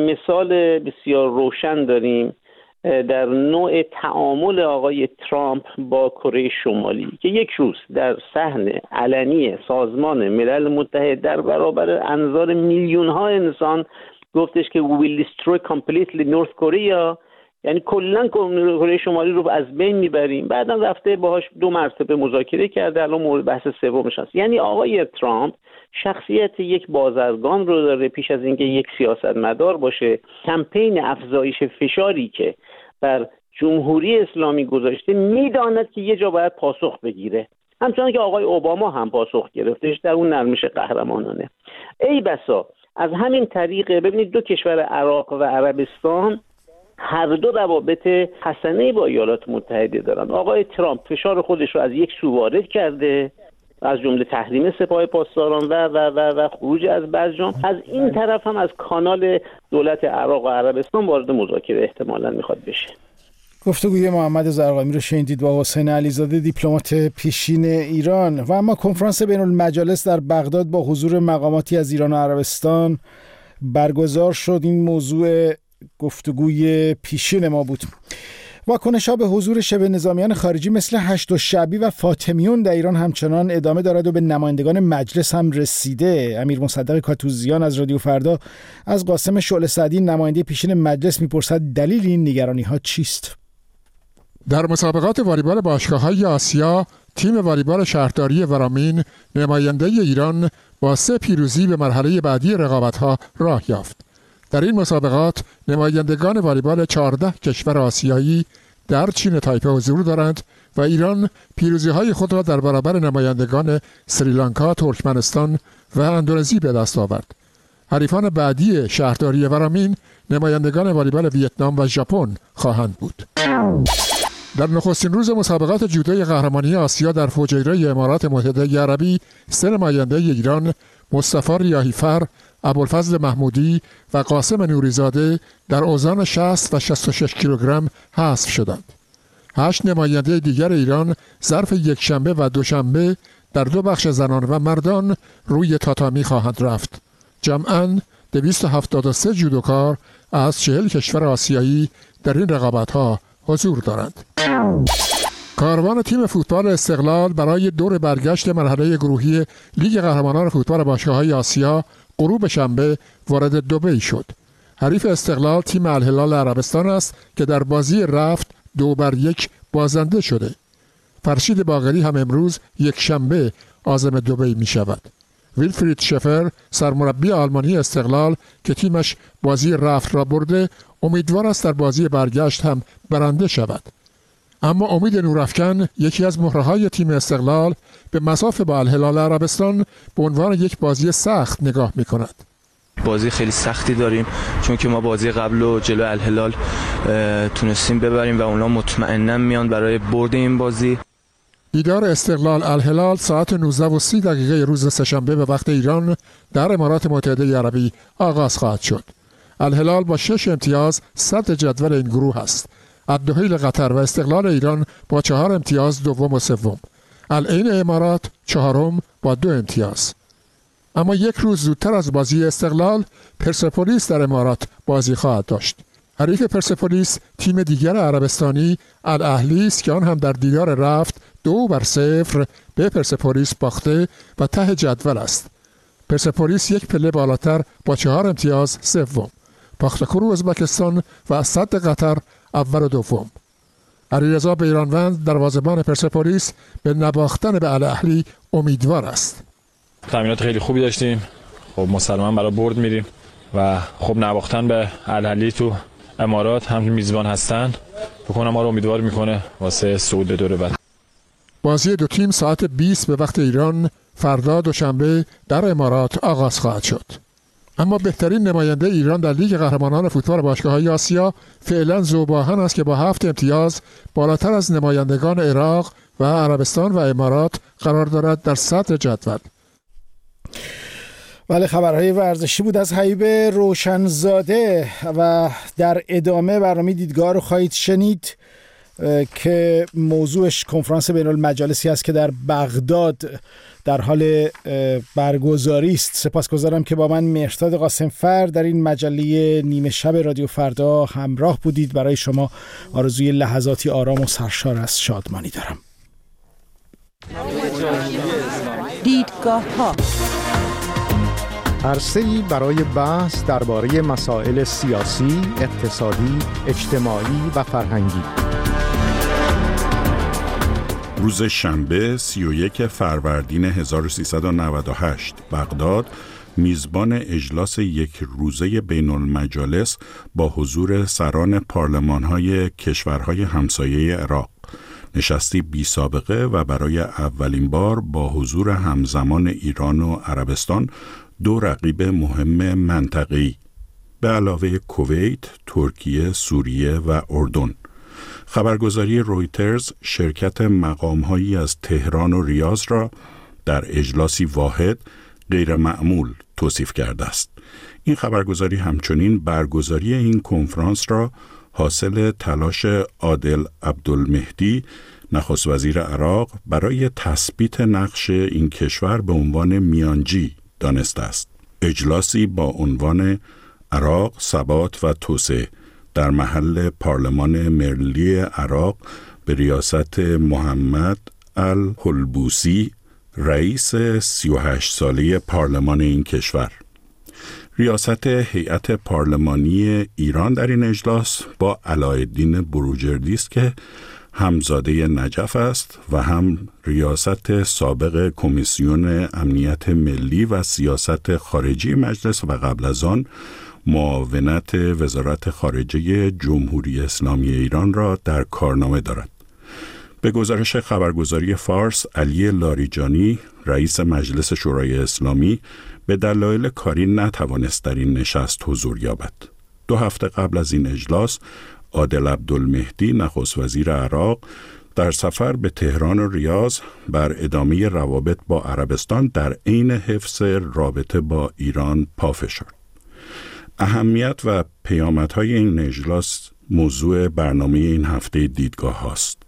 مثال بسیار روشن داریم در نوع تعامل آقای ترامپ با کره شمالی که یک روز در صحن علنی سازمان ملل متحد در برابر انظار میلیون ها انسان گفتش که we will destroy completely North Korea، یعنی کلا کره شمالی رو از بین میبریم. بعدا رفته باهاش دو مرتبه مذاکره کرده، الان مورد بحث سومش هست. یعنی آقای ترامپ شخصیت یک بازرگان رو داره پیش از اینکه یک سیاستمدار باشه. کمپین افزایش فشاری که بر جمهوری اسلامی گذاشته میداند که یه جا باید پاسخ بگیره، همچنان که آقای اوباما هم پاسخ گرفتش در اون نرمش قهرمانانه. ای بسا از همین طریق ببینید دو کشور عراق و عربستان هر دو روابط حسنه‌ای با ایالات متحده دارن. آقای ترامپ فشار خودش رو از یک سو وارد کرده، از جمله تحریم سپاه پاسداران و و و و خروج از برجام. از این طرف هم از کانال دولت عراق و عربستان وارد مذاکره احتمالاً میخواد بشه. گفتگوی محمد زرقامی رو شنیدید با حسین علیزاده، دیپلمات پیشین ایران. و اما کنفرانس بین المجالس در بغداد با حضور مقاماتی از ایران و عربستان برگزار شد. این موضوع گفتگوی پیشین ما بود. واکنش‌ها به حضور شبه نظامیان خارجی مثل هشت شعبی و فاطمیون در ایران همچنان ادامه دارد و به نمایندگان مجلس هم رسیده. امیر مصدق کاتوزیان از رادیو فردا از قاسم شعله سعدی نماینده پیشین مجلس میپرسد دلیل این نگرانی‌ها چیست؟ در مسابقات والیبال باشگاه‌های آسیا، تیم والیبال شهرداری ورامین نماینده ایران با سه پیروزی به مرحله بعدی رقابت‌ها راه یافت. در این مسابقات نمایندگان والیبال چهارده کشور آسیایی در چین تایپه حضور دارند و ایران پیروزی‌های خود را در برابر نمایندگان سریلانکا، ترکمنستان و اندونزی به دست آورد. حریفان بعدی شهرداری ورامین نمایندگان والیبال ویتنام و ژاپن خواهند بود. در نخستین روز مسابقات جودوی قهرمانی آسیا در فجیره امارات متحده عربی، سه نماینده ایران مصطفی ریاحی‌فر، ابوالفضل محمودی و قاسم نوریزاده در اوزان شصت و شصت و شش کیلوگرم حذف شدند. هشت نماینده دیگر ایران ظرف یک شنبه و دوشنبه در دو بخش زنان و مردان روی تاتامی خواهند رفت. جمعاً دویست و هفتاد و سه جودوکار از چهل کشور آسیایی در این رقابت‌ها حضور دارند. کاروان تیم فوتبال استقلال برای دور برگشت مرحله گروهی لیگ قهرمانان فوتبال باشگاه‌های آسیا غروب شنبه وارد دبی شد. حریف استقلال تیم الهلال عربستان است که در بازی رفت دو بر یک بازنده شده. فرشید باقری هم امروز یک شنبه عازم دبی می شود. ویلفرید شفر سرمربی آلمانی استقلال که تیمش بازی رفت را برده، امیدوار است در بازی برگشت هم برنده شود. اما امید نورافکن، یکی از مهره‌های تیم استقلال، به مساف با الهلال عربستان به عنوان یک بازی سخت نگاه می‌کند. بازی خیلی سختی داریم چون که ما بازی قبل و جلو الهلال تونستیم ببریم و اونا مطمئناً میان برای برد این بازی. دیدار استقلال الهلال ساعت نوزده و سی دقیقه روز سه‌شنبه به وقت ایران در امارات متحده عربی آغاز خواهد شد. الهلال با شش امتیاز صدر جدول این گروه است. الدحیل قطر و استقلال ایران با چهار امتیاز دوم و سوم. العین امارات چهارم با دو امتیاز. اما یک روز زودتر از بازی استقلال، پرسپولیس در امارات بازی خواهد داشت. حریف پرسپولیس تیم دیگر عربستانی الاهلی است که آن هم در دیدار رفت دو بر صفر به پرسپولیس باخته و ته جدول است. پرسپولیس یک پله بالاتر با چهار امتیاز سوم. پاختکورو ازبکستان و اسد قطر اول و دوم. علیرضا بیرانوند دروازه‌بان پرسپولیس به نباختن به الاهلی امیدوار است. تمرینات خیلی خوبی داشتیم. خب مسلماً برای برد میریم. و خب نواختن به الحلی تو امارات هم میزبان هستن، بکنم ما رو امیدوار میکنه واسه صعود به دور بعد. بازی دو تیم ساعت بیست به وقت ایران فردا دوشنبه در امارات آغاز خواهد شد. اما بهترین نماینده ایران در لیگ قهرمانان فوتبال باشگاه‌های آسیا فعلا ذوباهن است که با هفت امتیاز بالاتر از نمایندگان عراق و عربستان و امارات قرار دارد در صدر جدول. بله، خبرهای ورزشی بود از حبیب روشنزاده و در ادامه برنامه دیدگاه رو خواهید شنید که موضوعش کنفرانس بین المجالسی است که در بغداد در حال برگزاری است. سپاسگزارم که با من مهرداد قاسمفر در این مجله نیمه شب رادیو فردا همراه بودید. برای شما آرزوی لحظاتی آرام و سرشار از شادمانی دارم. دیدگاه ها عرصه‌ای برای بحث درباره مسائل سیاسی، اقتصادی، اجتماعی و فرهنگی. روز شنبه سی و یک فروردین هزار و سیصد و نود و هشت بغداد میزبان اجلاس یک روزه بین المجالس با حضور سران پارلمان‌های کشورهای همسایه عراق. نشستی بی سابقه و برای اولین بار با حضور همزمان ایران و عربستان دو رقیب مهم منطقه‌ای به علاوه کویت، ترکیه، سوریه و اردن. خبرگزاری رویترز شرکت مقام‌هایی از تهران و ریاض را در اجلاسی واحد غیر معمول توصیف کرده است. این خبرگزاری همچنین برگزاری این کنفرانس را حاصل تلاش عادل عبدالمهدی، نخست وزیر عراق، برای تثبیت نقش این کشور به عنوان میانجی دانسته است. اجلاسی با عنوان عراق، ثبات و توسعه در محل پارلمان ملی عراق به ریاست محمد الحلبوسی، رئیس سی و هشت ساله پارلمان این کشور. ریاست هیئت پارلمانی ایران در این اجلاس با علاءالدین بروجردی است که همزاده نجف است و هم ریاست سابق کمیسیون امنیت ملی و سیاست خارجی مجلس و قبل از آن معاونت وزارت خارجه جمهوری اسلامی ایران را در کارنامه دارد. به گزارش خبرگزاری فارس، علی لاریجانی، رئیس مجلس شورای اسلامی، به دلایل کاری نتوانست در این نشست حضور یابد. دو هفته قبل از این اجلاس، عادل عبدالمهدی، نخست وزیر عراق، در سفر به تهران و ریاض بر ادامه روابط با عربستان در عین حفظ رابطه با ایران پافشارد. اهمیت و پیامدهای این اجلاس موضوع برنامه این هفته دیدگاه هاست.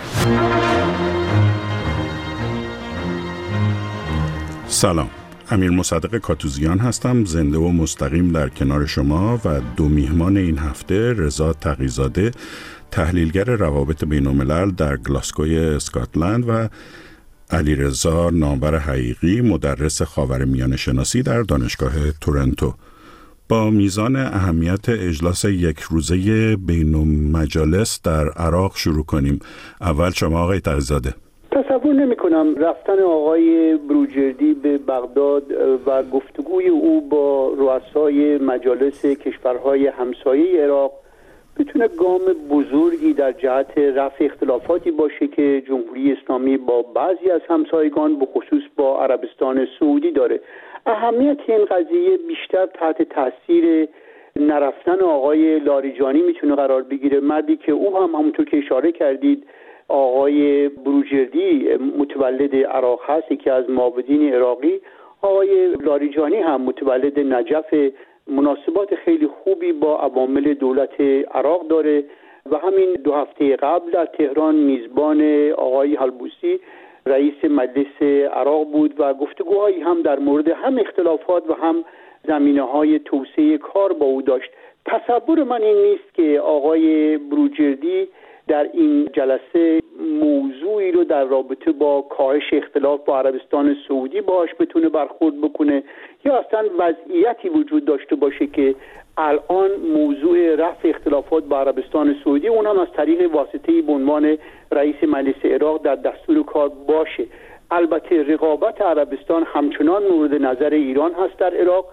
سلام، امیر مصدق کاتوزیان هستم، زنده و مستقیم در کنار شما و دو میهمان این هفته، رضا تقی‌زاده، تحلیلگر روابط بین الملل در گلاسگوی اسکاتلند و علیرضا نامور حقیقی، مدرس خاورمیانه شناسی در دانشگاه تورنتو. با میزان اهمیت اجلاس یک روزه بین المجالس در عراق شروع کنیم. اول شما آقای تقی‌زاده. تصور نمی کنم رفتن آقای بروجردی به بغداد و گفتگوی او با رؤسای مجالس کشورهای همسایه عراق بتونه گام بزرگی در جهت رفع اختلافاتی باشه که جمهوری اسلامی با بعضی از همسایگان به خصوص با عربستان سعودی داره. اهمیت این قضیه بیشتر تحت تاثیر نرفتن آقای لاریجانی میتونه قرار بگیره، مردی که او هم همونطور که اشاره کردید آقای بروجردی متولد عراق هست، که از معابدین عراقی. آقای لاریجانی هم متولد نجف، مناسبات خیلی خوبی با عوامل دولت عراق داره و همین دو هفته قبل در تهران میزبان آقای حلبوسی رئیس مجلس عراق بود و گفتگوهایی هم در مورد هم اختلافات و هم زمینه‌های توسعه کار با او داشت. تصور من این نیست که آقای بروجردی در این جلسه موضوعی رو در رابطه با کاهش اختلاف با عربستان سعودی باهاش بتونه برخورد بکنه یا اصلا وضعیتی وجود داشته باشه که الان موضوع رفع اختلافات با عربستان سعودی اونم از طریق واسطه‌ای به عنوان رئیس مجلس عراق در دستور کار باشه. البته رقابت عربستان همچنان مورد نظر ایران هست در عراق.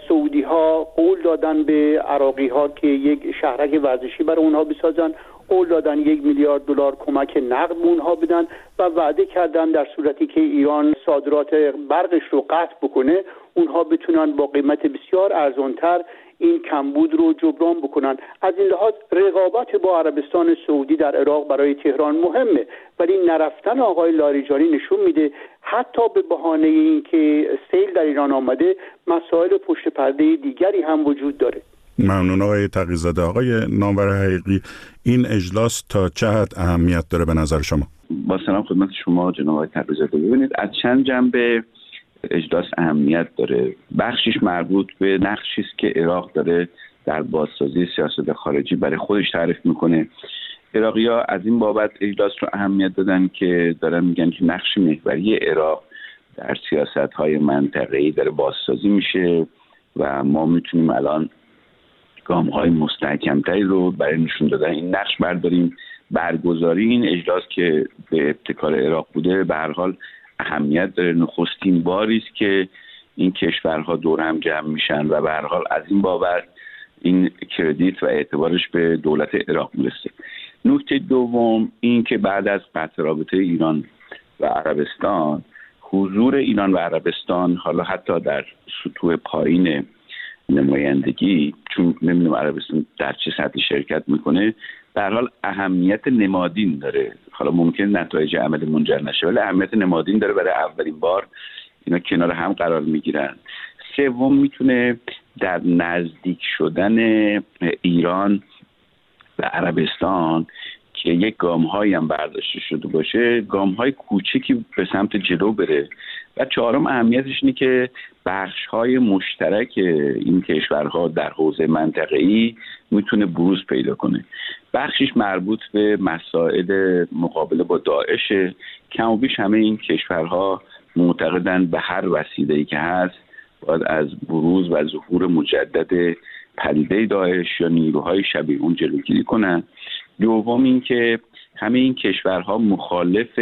سعودی ها قول دادن به عراقی ها که یک شهرک ورزشی برای اونها بسازن، قول دادن یک میلیارد دلار کمک نقد به اونها بدن و وعده کردن در صورتی که ایران صادرات برقش رو قطع بکنه اونها بتونن با قیمت بسیار ارزانتر این کمبود رو جبران بکنن. از این لحاظ رقابت با عربستان سعودی در عراق برای تهران مهمه، ولی نرفتن آقای لاریجانی نشون میده حتی به بهانه اینکه سیل در ایران آمده مسائل پشت پرده دیگری هم وجود داره. ممنون آقای تقی‌زاده. آقای نامور حقیقی، این اجلاس تا چه حد اهمیت داره به نظر شما؟ با سلام خدمت شما جناب آقای تقی‌زاده. ببینید از چند جنبه اجلاس اهمیت داره. بخشش مربوط به نقشی است که عراق داره در بازسازی سیاست خارجی برای خودش تعریف میکنه. عراقی‌ها از این بابت اجلاس رو اهمیت دادن که دارن میگن که نقش محوری عراق در سیاست‌های منطقه‌ای داره بازسازی میشه و ما میتونیم الان گام‌های مستحکم‌تری رو برای نشون دادن این نقش برداریم. برگزاری این اجلاس که به ابتکار عراق بوده به هر حال اهمیت داره. نخستین باری است که این کشورها دور هم جمع میشن و به هر حال از این بابت این کردیت و اعتبارش به دولت عراق میرسه. نکته دوم این که بعد از قطع رابطه ایران و عربستان، حضور ایران و عربستان حالا حتی در سطوح پایین نمایندگی، چون نمیدونم عربستان در چه سطحی شرکت میکنه، به هر حال اهمیت نمادین داره. حالا ممکن نتایج عملی منجر نشه ولی اهمیت نمادین داره. برای اولین بار اینا کنار هم قرار میگیرن. سوم میتونه در نزدیک شدن ایران و عربستان که یک گام‌هایی هم برداشته شده باشه، گام‌های کوچیکی به سمت جلو بره. و چهارم اهمیتش اینه که بخش‌های مشترک این کشورها در حوزه منطقه‌ای میتونه بروز پیدا کنه. بخشش مربوط به مسائل مقابله با داعش. کم و بیش همه این کشورها معتقدن به هر وسیله‌ای که هست باید از بروز و ظهور مجدد پدیده داعش یا نیروهای شبیه اون جلوگیری کنن. دوم این که همه این کشورها مخالف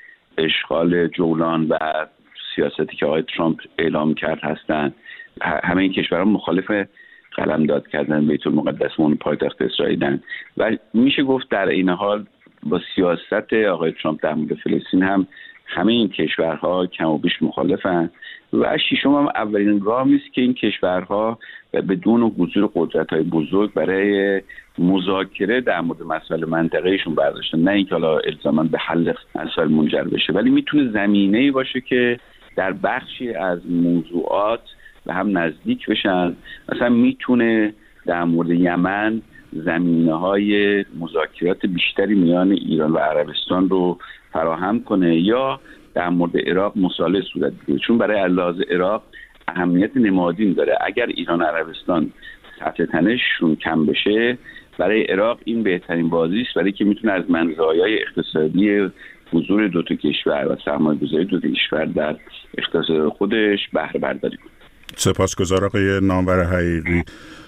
اشغال جولان و سیاستی که آقای ترامپ اعلام کرد هستند. همه این کشورها مخالف قلمداد کردن بیت المقدس و پایتخت اسرائیل و میشه گفت در این حال با سیاست آقای ترامپ در مورد فلسطین هم همه این کشورها کم و بیش مخالفن. و ششم هم اولین گامی است که این کشورها بدون حضور قدرت‌های بزرگ برای مذاکره در مورد مسائل منطقه‌ایشون برداشتن، نه اینکه حالا الزاما به حل مسائل منجر بشه، ولی میتونه زمینه‌ای باشه که در بخشی از موضوعات به هم نزدیک بشن. مثلا میتونه در مورد یمن زمینه‌های مذاکرات بیشتری میان ایران و عربستان رو فراهم کنه، یا در مورد عراق مصالحه صورت بگیره، چون برای لحاظ عراق اهمیت نمادین داره. اگر ایران و عربستان سطح تنششون کم بشه، برای عراق این بهترین بازی است، برای که میتونه از منزایای اقتصادی حضور دو تا کشور و سرمایه‌گذاری دو تا کشور در اقتصاد خودش بهره برداری کنه. سپاسگزارم آقای نامور حقیقی.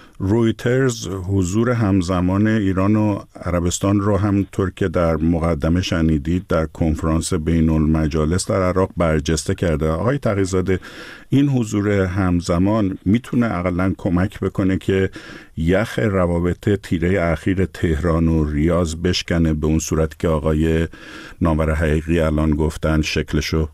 رویترز حضور همزمان ایران و عربستان رو همطور که در مقدمه شنیدید در کنفرانس بین المجالس در عراق برجسته کرده. آقای تقی‌زاده، این حضور همزمان میتونه اقلاً کمک بکنه که یخ روابط تیره اخیر تهران و ریاض بشکنه به اون صورت که آقای نامور حقیقی الان گفتن شکلشو؟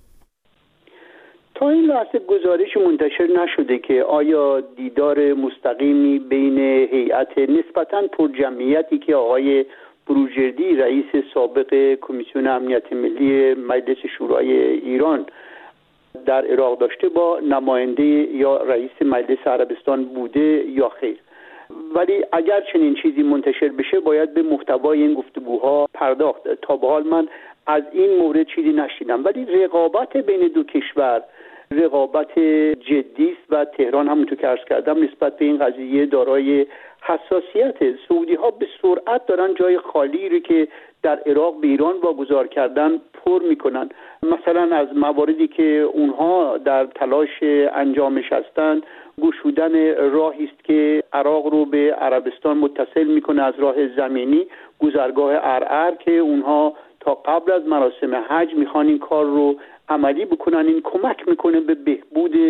تا این لحظه گزارش منتشر نشده که آیا دیدار مستقیمی بین هیئت نسبتاً پرجمعیتی که آقای بروجردی رئیس سابق کمیسیون امنیت ملی مجلس شورای ایران در عراق داشته با نماینده یا رئیس مجلس عربستان بوده یا خیر. ولی اگر چنین چیزی منتشر بشه باید به محتوای این گفتگوها پرداخت. تا به حال من از این مورد چیزی نشیدم، ولی رقابت بین دو کشور رقابت جدی است و تهران همونطور که عرض کردم نسبت به این قضیه دارای حساسیت. سعودی ها به سرعت دارن جای خالی رو که در عراق به ایران واگذار کردن پر میکنن. مثلا از مواردی که اونها در تلاش انجامش هستند گشودن راهی است که عراق رو به عربستان متصل میکنه از راه زمینی، گذرگاه عرعر که اونها تا قبل از مراسم حج میخوان این کار رو عملی بکنن. این کمک میکنه به بهبود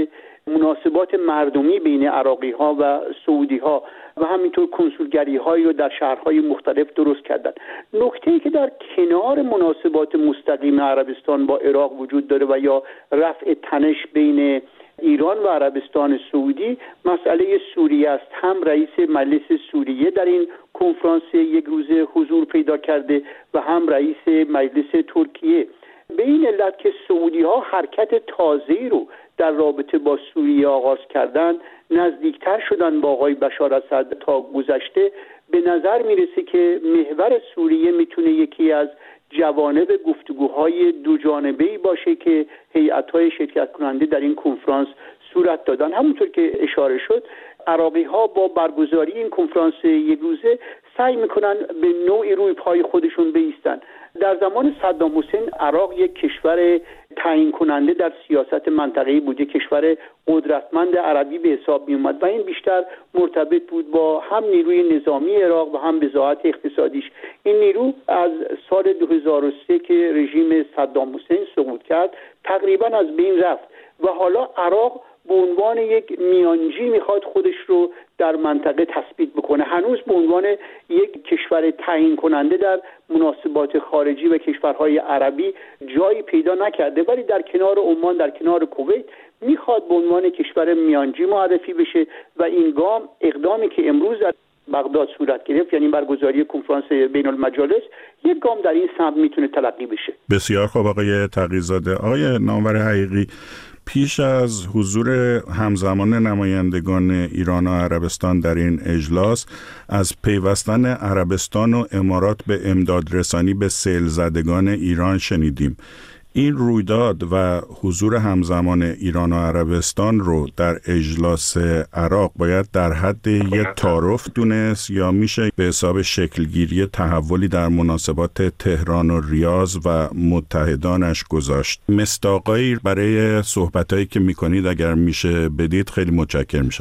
مناسبات مردمی بین عراقی ها و سعودی ها و همینطور کنسولگری هایی رو در شهرهای مختلف درست کردن. نکته‌ای که در کنار مناسبات مستقیم عربستان با عراق وجود داره و یا رفع تنش بین ایران و عربستان سعودی مسئله سوریه است. هم رئیس مجلس سوریه در این کنفرانس یک روزه حضور پیدا کرده و هم رئیس مجلس ترکیه، به این علت که سعودی ها حرکت تازه‌ای رو در رابطه با سوریه آغاز کردن، نزدیکتر شدن با آقای بشار اسد تا گذشته. به نظر میرسه که محور سوریه میتونه یکی از جوانب گفتگوهای دو جانبه‌ای باشه که هیئت‌های شرکت کننده در این کنفرانس صورت دادن. همونطور که اشاره شد، عراقی ها با برگزاری این کنفرانس یک روزه سعی میکنن به نوعی روی پای خودشون بایستن. در زمان صدام حسین عراق یک کشور تعیین کننده در سیاست منطقه‌ای بود، یک کشور قدرتمند عربی به حساب می اومد و این بیشتر مرتبط بود با هم نیروی نظامی عراق و هم بضاعت اقتصادیش. این نیرو از سال دو هزار و سه که رژیم صدام حسین سقوط کرد تقریبا از بین رفت و حالا عراق به عنوان یک میانجی میخواد خودش رو در منطقه تثبیت بکنه. هنوز به عنوان یک کشور تعیین کننده در مناسبات خارجی و کشورهای عربی جایی پیدا نکرده، ولی در کنار عمان، در کنار کویت میخواد به عنوان کشور میانجی معرفی بشه و این گام، اقدامی که امروز در بغداد صورت گرفت، یعنی برگزاری کنفرانس بین المجالس، یک گام در این سمت میتونه تلقی بشه. بسیار خوب آقای تقی‌زاده. آقای نامور حقیقی، پیش از حضور همزمان نمایندگان ایران و عربستان در این اجلاس، از پیوستن عربستان و امارات به امدادرسانی به سیل زدگان ایران شنیدیم. این رویداد و حضور همزمان ایران و عربستان رو در اجلاس عراق باید در حد یک تعارف دونست یا میشه به حساب شکلگیری تحولی در مناسبات تهران و ریاض و متحدانش گذاشت؟ مصداقایی برای صحبتایی که میکنید اگر میشه بدید خیلی متشکر میشم.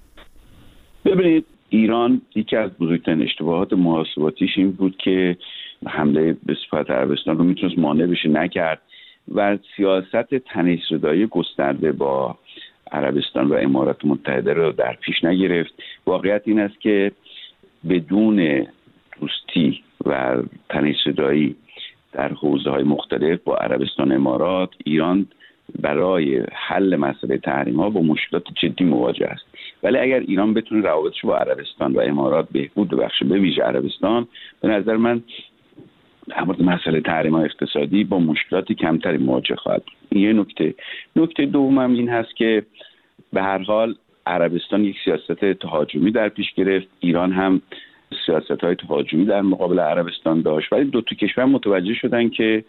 ببینید، ایران یکی از بزرگترین اشتباهات محاسباتیش این بود که حمله به صفت عربستان رو میتونست مانع بشه، نکرد و سیاست تنش‌زدایی گسترده با عربستان و امارات متحده رو در پیش نگرفت. واقعیت این است که بدون دوستی و تنش‌زدایی در حوزه‌های مختلف با عربستان و امارات، ایران برای حل مسئله تحریم‌ها با مشکلات جدی مواجه است. ولی اگر ایران بتونه روابطش با عربستان و امارات بهبود ببخشه، به ویژه عربستان، به نظر من در مورد مسئله تحریم اقتصادی با مشکلاتی کمتری مواجه خواهد. این یه نکته. نکته دومم این هست که به هر حال عربستان یک سیاست تهاجمی در پیش گرفت، ایران هم سیاست‌های تهاجمی در مقابل عربستان داشت، ولی دو تا کشور متوجه شدن که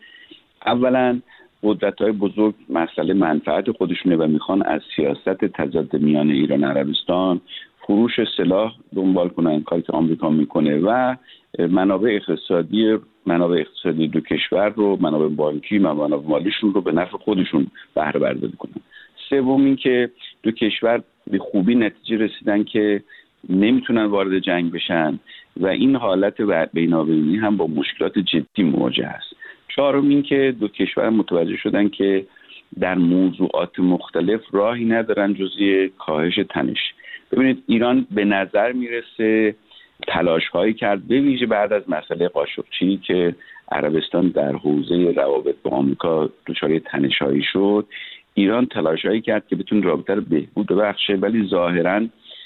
اولا قدرت‌های بزرگ مسئله منفعت خودشونه و میخوان از سیاست تضاد میان ایران و عربستان فروش سلاح دنبال کنن، کاری که آمریکا میکنه، و منابع اقتصادی منابع اقتصادی دو کشور رو، منابع بانکی و منابع مالیشون رو به نفع خودشون بهره برداری کنن. سوم این که دو کشور به خوبی نتیجه رسیدن که نمیتونن وارد جنگ بشن و این حالت بینابینی هم با مشکلات جدی مواجه است. چهارم این که دو کشور متوجه شدن که در موضوعات مختلف راهی ندارن جز کاهش تنش. ببینید، ایران به نظر میرسه تلاش هایی کرد، به ویژه بعد از مسئله قاشقچی که عربستان در حوزه روابط با آمریکا دچار تنش هایی شد، ایران تلاش هایی کرد که بتونه رابطه رو بهبود ببخشه، ولی ظاهراً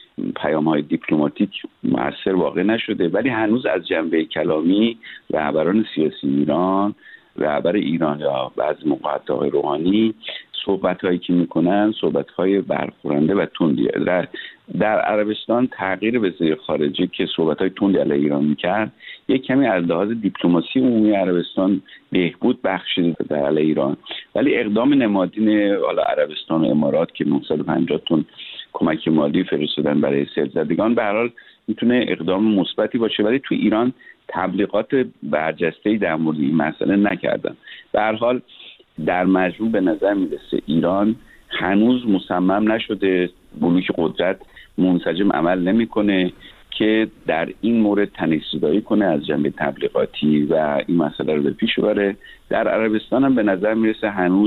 پیام های دیپلماتیک مؤثر واقع نشده. ولی هنوز از جنبه کلامی رهبران سیاسی ایران، رهبر ایران یا بعضی موقع حتی آقای روحانی، صحبت هایی که میکنن صحبت های برخورنده و تندیه. در, در عربستان تغییر وزیر خارجه که صحبت های تندی علیه ایران میکرد، یک کمی از لحاظ دیپلماسی عمومی عربستان بهبود بخشیده در علیه ایران، ولی اقدام نمادین حالا عربستان و امارات که نهصد و پنجاه تن کمک مالی فرستادن برای سیل زدگان به هر حال میتونه اقدام مثبتی باشه، ولی تو ایران تبلیغات برجسته‌ای در مورد این مسئله نکردن. به هر حال در مجموع به نظر میرسه ایران هنوز مصمم نشده، بلوک قدرت منسجم عمل نمیکنه که در این مورد تنش‌زدایی کنه از جنبه تبلیغاتی و این مسئله رو به پیش ببره. در عربستان هم به نظر میرسه هنوز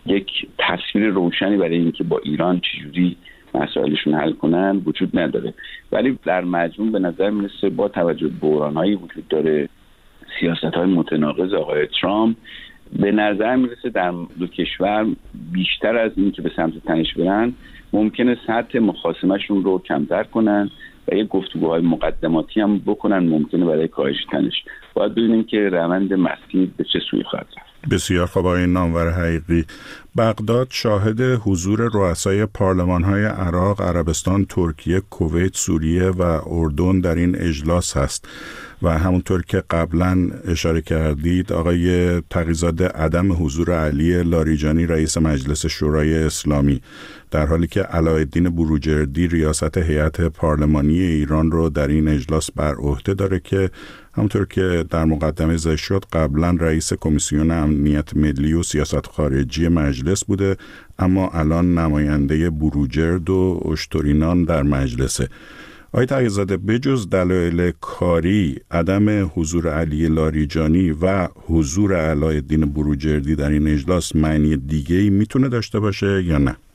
یک تصویر روشنی برای اینکه با ایران چجوری مسائلشون حل کنن وجود نداره. ولی در مجموع به نظر میرسه با توجه به بحران‌هایی وجود داره، سیاست‌های متناقض آقای ترامپ، به نظر میرسه در دو کشور بیشتر از این که به سمت تنش برن ممکنه سطح مخاصمه‌شون رو کمتر کنن و یک گفتگوهای مقدماتی هم بکنن ممکنه برای کاهش تنش. باید ببینیم که روند مسیر به چه سوی خواهد رفت. بسیار خوب آقای نامور حقیقی. بغداد شاهد حضور رؤسای پارلمان‌های عراق، عربستان، ترکیه، کویت، سوریه و اردن در این اجلاس هست و همونطور که قبلا اشاره کردید آقای تقی‌زاده عدم حضور علی لاریجانی رئیس مجلس شورای اسلامی، در حالی که علاءالدین بروجردی ریاست هیئت پارلمانی ایران رو در این اجلاس بر عهده داره که همونطور که در مقدمه ذکر شد قبلا رئیس کمیسیون امنیت ملی و سیاست خارجی مجلس بوده، اما الان نماینده بروجرد و اشترینان در مجلسه. آقای تقی‌زاده بجز دلایل کاری عدم حضور علی لاریجانی و حضور علاءالدین بروجردی در این اجلاس معنی دیگه‌ای میتونه داشته باشه یا نه؟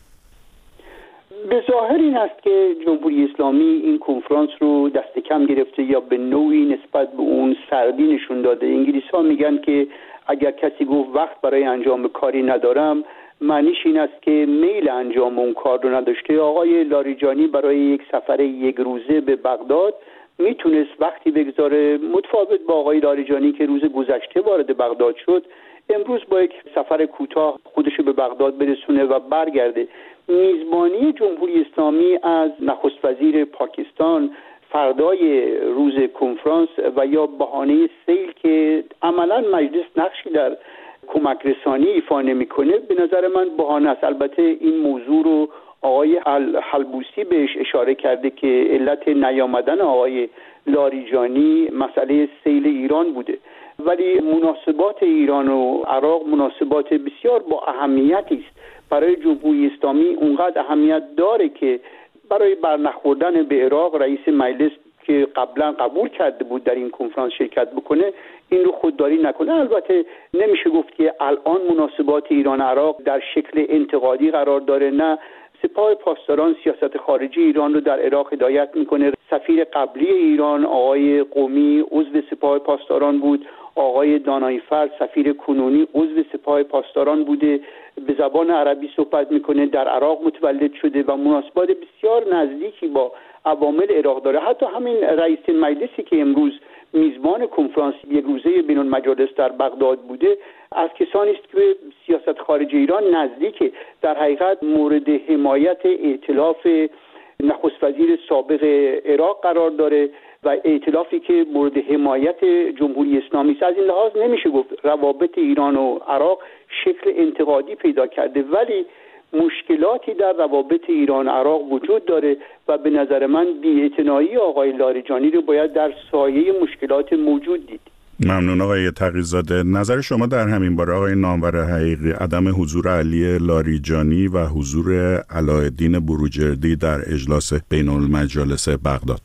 به ظاهر این است که جمهوری اسلامی این کنفرانس رو دست کم گرفته یا به نوعی نسبت به اون سردی نشون داده. انگلیس‌ها میگن که اگر کسی گفت وقت برای انجام کاری ندارم، معنیش این است که میل انجام اون کار رو نداشته. آقای لاریجانی برای یک سفر یک روزه به بغداد میتونست وقتی بگذاره، متفاوت با آقای لاریجانی که روز گذشته وارد بغداد شد، امروز با یک سفر کوتاه خودشو به بغداد برسونه و برگرده. میزبانی جمهوری اسلامی از نخست وزیر پاکستان فردای روز کنفرانس و یا بهانه سیل که عملا مجلس نقشی در کمک رسانی ایفا نمی‌کنه، به نظر من بهانه است. البته این موضوع رو آقای حلبوسی بهش اشاره کرده که علت نیامدن آقای لاریجانی مسئله سیل ایران بوده، ولی مناسبات ایران و عراق مناسبات بسیار با اهمیتی است. برای جمهوری اسلامی اونقدر اهمیت داره که برای برنخوردن به عراق رئیس مجلس که قبلا قبول کرده بود در این کنفرانس شرکت بکنه این رو خودداری نکنه. البته نمیشه گفت که الان مناسبات ایران عراق در شکل انتقادی قرار داره، نه. سپاه پاسداران سیاست خارجی ایران رو در عراق هدایت میکنه. سفیر قبلی ایران آقای قومی عضو سپاه پاسداران بود، آقای دانایفر سفیر کنونی عضو سپاه پاسداران بوده، به زبان عربی صحبت میکنه، در عراق متولد شده و مناسبات بسیار نزدیکی با عوامل عراق داره. حتی همین رئیس مجلسی که امروز میزبان کنفرانس یک روزه بین المجالس در بغداد بوده از کسانی است که سیاست خارجی ایران نزدیکه. در حقیقت مورد حمایت ائتلاف نخست وزیر سابق عراق قرار داره و ائتلافی که مورد حمایت جمهوری اسلامی است. از این لحاظ نمیشه گفت روابط ایران و عراق شکل انتقادی پیدا کرده، ولی مشکلاتی در روابط ایران و عراق وجود داره و به نظر من بی‌اعتنایی آقای لاریجانی رو باید در سایه مشکلات موجود دید. ممنون آقای تقی‌زاده. نظر شما در همین باره آقای نامور حقیقی، عدم حضور علی لاریجانی و حضور علاءالدین بروجردی در اجلاس بین المجالس بغداد؟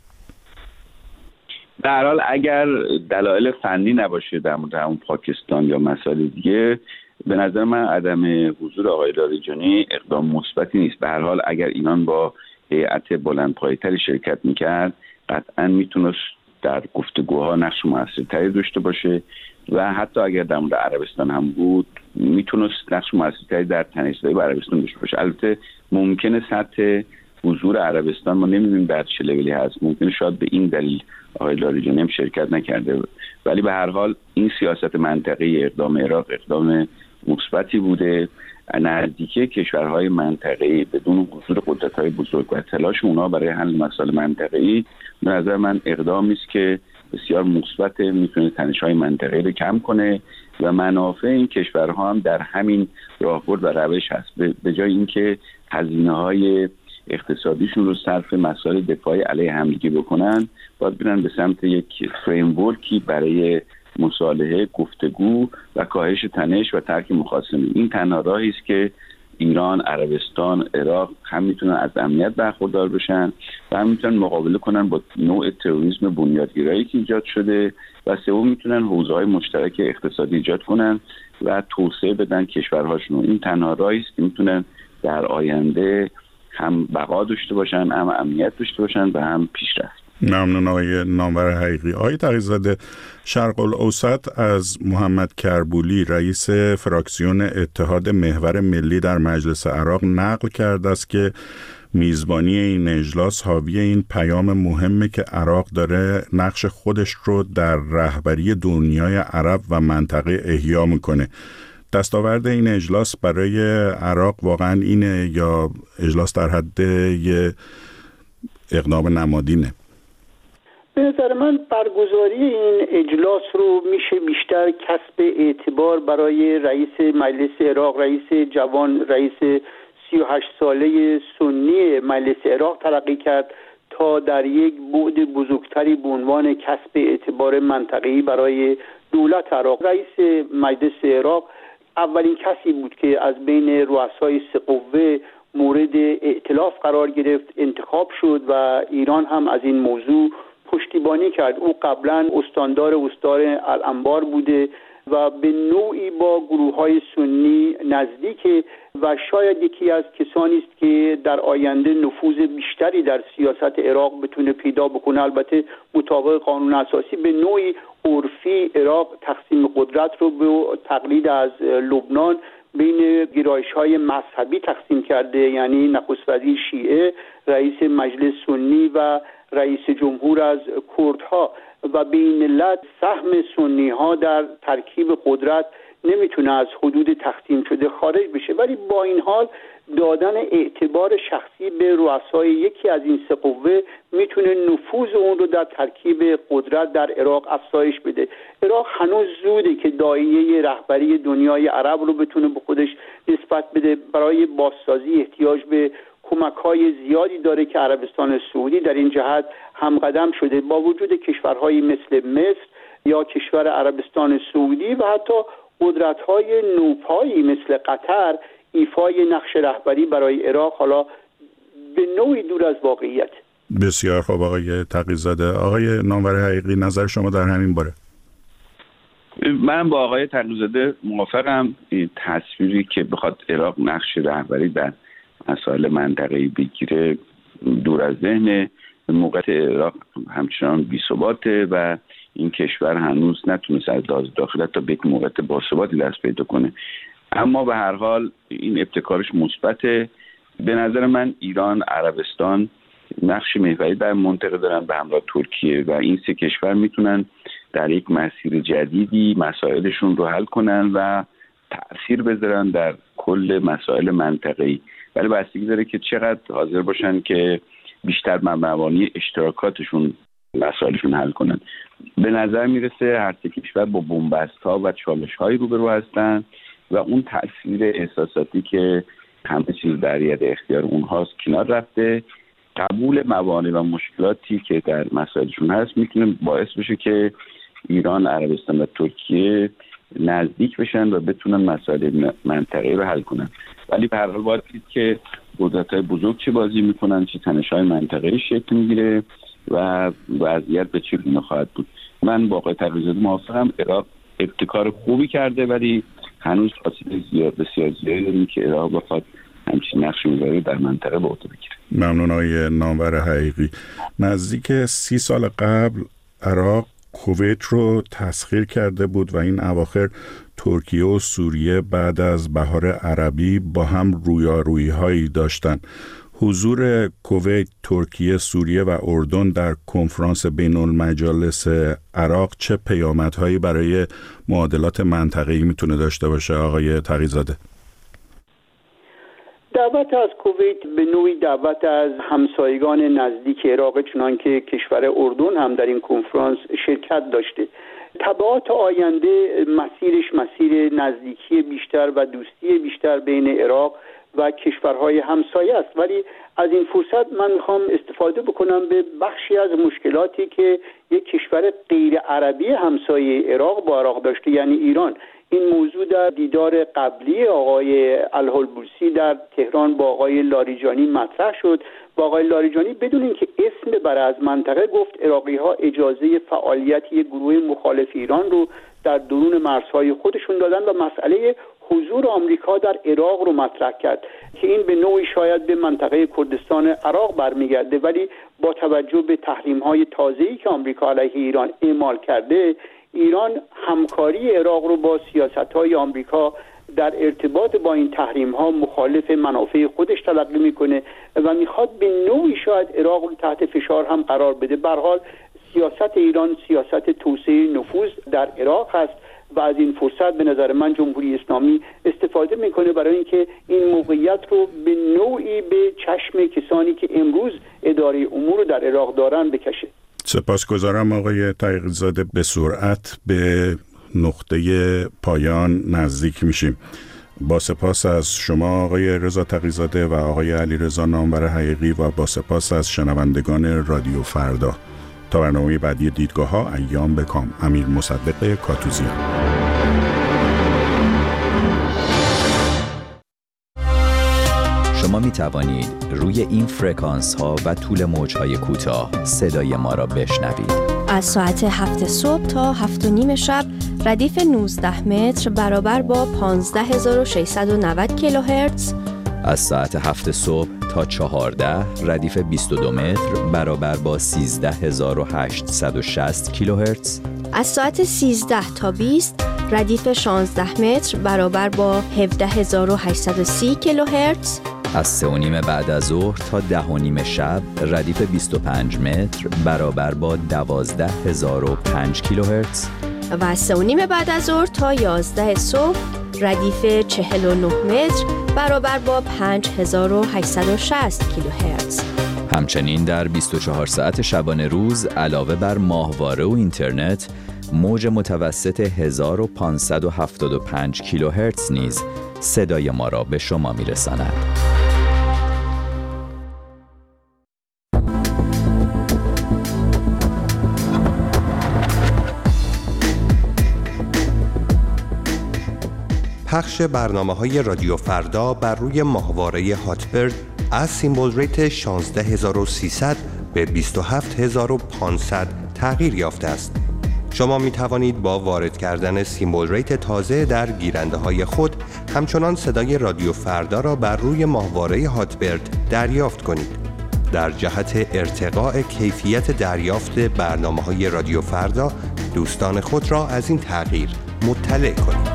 به هر حال اگر دلایل فنی نباشه در مورد اون پاکستان یا مسائل دیگه، به نظر من عدم حضور آقای لاریجانی اقدام مثبتی نیست. به هر حال اگر ایران با هیئت بلندپایه‌تری شرکت میکرد قطعا میتونست در گفتگوها نقش موثرتری داشته باشه و حتی اگر در مورد عربستان هم بود میتونست نقش موثرتری در تنش‌زایی با عربستان داشته باشه. البته ممکنه سطح حضور عربستان ما نمیدونیم در چه لولی هست، ممکنه شاید به این دلیل آقای لاریجانی هم شرکت نکرده، ولی به هر حال این سیاست منطقه‌ای اقدام عراق اقدام مثبتی بوده. نزدیکی کشورهای منطقه‌ای بدون حضور قدرت‌های بزرگ و تلاش اونها برای حل مسائل منطقه‌ای به نظر من اقدامی است که بسیار مثبت، میتونه تنش‌های منطقه‌ای رو کم کنه و منافع این کشورها هم در همین راهبرد و روش هست. به جای اینکه هزینه‌های اقتصادیشون رو صرف مسائل دفاعی علیه همدیگه بکنن، باید برن به سمت یک فریمورکی برای مصالحه، گفتگو و کاهش تنش و ترک مخاصمه. این تنها راهی است که ایران، عربستان، عراق هم میتونن از امنیت برخوردار بشن و هم میتونن مقابله کنن با نوع تروریسم بنیادگرایی که ایجاد شده و سوم میتونن حوزه‌های مشترک اقتصادی ایجاد کنن و توسعه بدن کشورهاشون. این تنها راهی است که میتونن در آینده هم بقا داشته باشن، هم امنیت داشته باشن و هم پیشرفت. ممنون آقای نامور حقیقی. آقای تقی‌زاده، شرق الاوسط از محمد کربولی رئیس فراکسیون اتحاد محور ملی در مجلس عراق نقل کرده است که میزبانی این اجلاس حاوی این پیام مهمه که عراق داره نقش خودش رو در رهبری دنیای عرب و منطقه احیا میکنه. دستاورد این اجلاس برای عراق واقعا اینه یا اجلاس در حد یه اقدام نمادینه؟ به نظر من برگزاری این اجلاس رو میشه بیشتر کسب اعتبار برای رئیس مجلس عراق، رئیس جوان، رئیس سی و هشت ساله سنی مجلس عراق تلقی کرد تا در یک بعد بزرگتری به عنوان کسب اعتبار منطقه‌ای برای دولت عراق. رئیس مجلس عراق اولین کسی بود که از بین رؤسای سه قوه مورد ائتلاف قرار گرفت، انتخاب شد و ایران هم از این موضوع پشتیبانی کرد. او قبلا استاندار استان الانبار بوده و به نوعی با گروه‌های سنی نزدیک و شاید یکی از کسانی است که در آینده نفوذ بیشتری در سیاست عراق بتونه پیدا بکنه. البته مطابق قانون اساسی به نوعی عرفی عراق تقسیم قدرت رو به تقلید از لبنان بین گرایش‌های مذهبی تقسیم کرده، یعنی نخست وزیر شیعه، رئیس مجلس سنی و رئیس جمهور از کردها و به این علت سهم سنی ها در ترکیب قدرت نمیتونه از حدود تقسیم شده خارج بشه. ولی با این حال دادن اعتبار شخصی به رؤسای یکی از این سه قوه میتونه نفوذ اون رو در ترکیب قدرت در عراق افزایش بده. عراق هنوز زوده که داعیه رهبری دنیای عرب رو بتونه به خودش نسبت بده. برای بازسازی احتیاج به کمک‌های زیادی داره که عربستان سعودی در این جهت همقدم شده، با وجود کشورهایی مثل مصر یا کشور عربستان سعودی و حتی قدرت‌های نوپایی مثل قطر ایفای نقش رهبری برای عراق حالا به نوعی دور از واقعیت. بسیار خوب آقای تقی‌زاده. آقای نامور حقیقی، نظر شما در همین باره؟ من با آقای تقی‌زاده موافقم. این تصویری که بخواد عراق نقش رهبری در مسائل منطقه‌ای بگیره دور از ذهن. موقعیت عراق همچنان بی‌ثباته و این کشور هنوز نتونست از لحاظ داخلیت تا به یک موقعیت باثباتی دست پیدا کنه، اما به هر حال این ابتکارش مثبته. به نظر من ایران، عربستان نقش محوری در منطقه دارن به همراه ترکیه و این سه کشور میتونن در یک مسیر جدیدی مسائلشون رو حل کنن و تأثیر بذارن در کل مسائل منطقه‌ای، ولی بستگی داره که چقدر حاضر باشن که بیشتر مبانی اشتراکاتشون مسائلشون حل کنن. به نظر میرسه هر سه کشور با بن‌بست‌ها و چالش‌هایی روبرو هستن و اون تأثیر احساساتی که همه چیز در ید اختیار اونهاست کنار رفته. قبول موانع و مشکلاتی که در مسائلشون هست میتونه باعث بشه که ایران، عربستان و ترکیه نزدیک بشن و بتونن مسائل منطقه‌ای رو حل کنن. ولی به هر حال باید دید که قدرت‌های بزرگ چه بازی میکنن، چه تنش‌های منطقه‌ای شکل میگیره و وضعیت به چه گونه خواهد بود. من با آقای تقی‌زاده موافقم. عراق ابتکار خوبی کرده ولی هنوز فاصله زیاد بسیار زیادی داریم که عراق بخواد همچین نقش محوری در منطقه به عهده بگیره. ممنون آقای نامور حقیقی. نزدیک سی سال قبل عراق کویت رو تسخیر کرده بود و این اواخر ترکیه و سوریه بعد از بهار عربی با هم رویارویی هایی داشتن. حضور کویت، ترکیه، سوریه و اردن در کنفرانس بین المجالس عراق چه پیامدهایی برای معادلات منطقه‌ای میتونه داشته باشه آقای تقی‌زاده؟ دعوت از کویت به نوعی دعوت از همسایگان نزدیک عراق، چنان که کشور اردن هم در این کنفرانس شرکت داشته. تبعات آینده مسیرش مسیر نزدیکی بیشتر و دوستی بیشتر بین عراق و کشورهای همسایه است. ولی از این فرصت من میخوام استفاده بکنم به بخشی از مشکلاتی که یک کشور غیر عربی همسایه عراق با عراق داشته، یعنی ایران. این موضوع در دیدار قبلی آقای الحلبوسی در تهران با آقای لاریجانی مطرح شد و آقای لاریجانی بدون اینکه اسم ببره از منطقه گفت عراقی ها اجازه فعالیت یک گروه مخالف ایران رو در درون مرزهای خودشون دادن و مسئله حضور آمریکا در عراق رو مطرح کرد که این به نوعی شاید به منطقه کردستان عراق برمیگرده، ولی با توجه به تحریم‌های تازه‌ای که آمریکا علیه ایران اعمال کرده، ایران همکاری عراق رو با سیاست‌های آمریکا در ارتباط با این تحریم‌ها مخالف منافع خودش تلقی میکنه و میخواد به نوعی شاید عراق رو تحت فشار هم قرار بده. به هر حال سیاست ایران سیاست توسعه نفوذ در عراق هست و از این فرصت به نظر من جمهوری اسلامی استفاده میکنه برای اینکه این موقعیت رو به نوعی به چشم کسانی که امروز اداره امور در عراق دارن بکشه. سپاسگزارم آقای تقی‌زاده. به سرعت به نقطه پایان نزدیک میشیم. با سپاس از شما آقای رضا تقی‌زاده و آقای علیرضا نامور حقیقی و با سپاس از شنوندگان رادیو فردا. تا برنامه بعدی دیدگاه ها، ایام بکام. امیر مصدق کاتوزیان. شما می توانید روی این فرکانس ها و طول موج های کوتاه صدای ما را بشنوید. از ساعت هفت صبح تا هفت و نیم شب ردیف نوزده متر برابر با پانزده هزار و ششصد و نود کیلوهرتز. از ساعت هفت صبح تا چهارده ردیف بیست و دو متر برابر با سیزده هزار و هشتصد و شصت کیلوهرتز. از ساعت سیزده تا بیست ردیف شانزده متر برابر با هفده هزار و هشتصد و سی کیلوهرتز. از سه و نیم بعد از ظهر تا ده و نیم شب ردیف بیست و پنج متر برابر با دوازده هزار و پنج کیلوهرتز. و از سه و نیم بعد از ظهر تا یازده صبح ردیف چهل و نه متر برابر با پنج هزار و هشتصد و شصت کیلوهرتز. همچنین در بیست و چهار ساعت شبانه روز علاوه بر ماهواره و اینترنت، موج متوسط هزار و پانصد و هفتاد و پنج کیلوهرتز نیز صدای ما را به شما میرساند. پخش برنامه‌های رادیو فردا بر روی ماهواره هاتبرد از سیمبل ریت شانزده هزار و سیصد به بیست و هفت هزار و پانصد تغییر یافته است. شما می توانید با وارد کردن سیمبل ریت تازه در گیرنده های خود همچنان صدای رادیو فردا را بر روی ماهواره هاتبرد دریافت کنید. در جهت ارتقاء کیفیت دریافت برنامه‌های رادیو فردا، دوستان خود را از این تغییر مطلع کنید.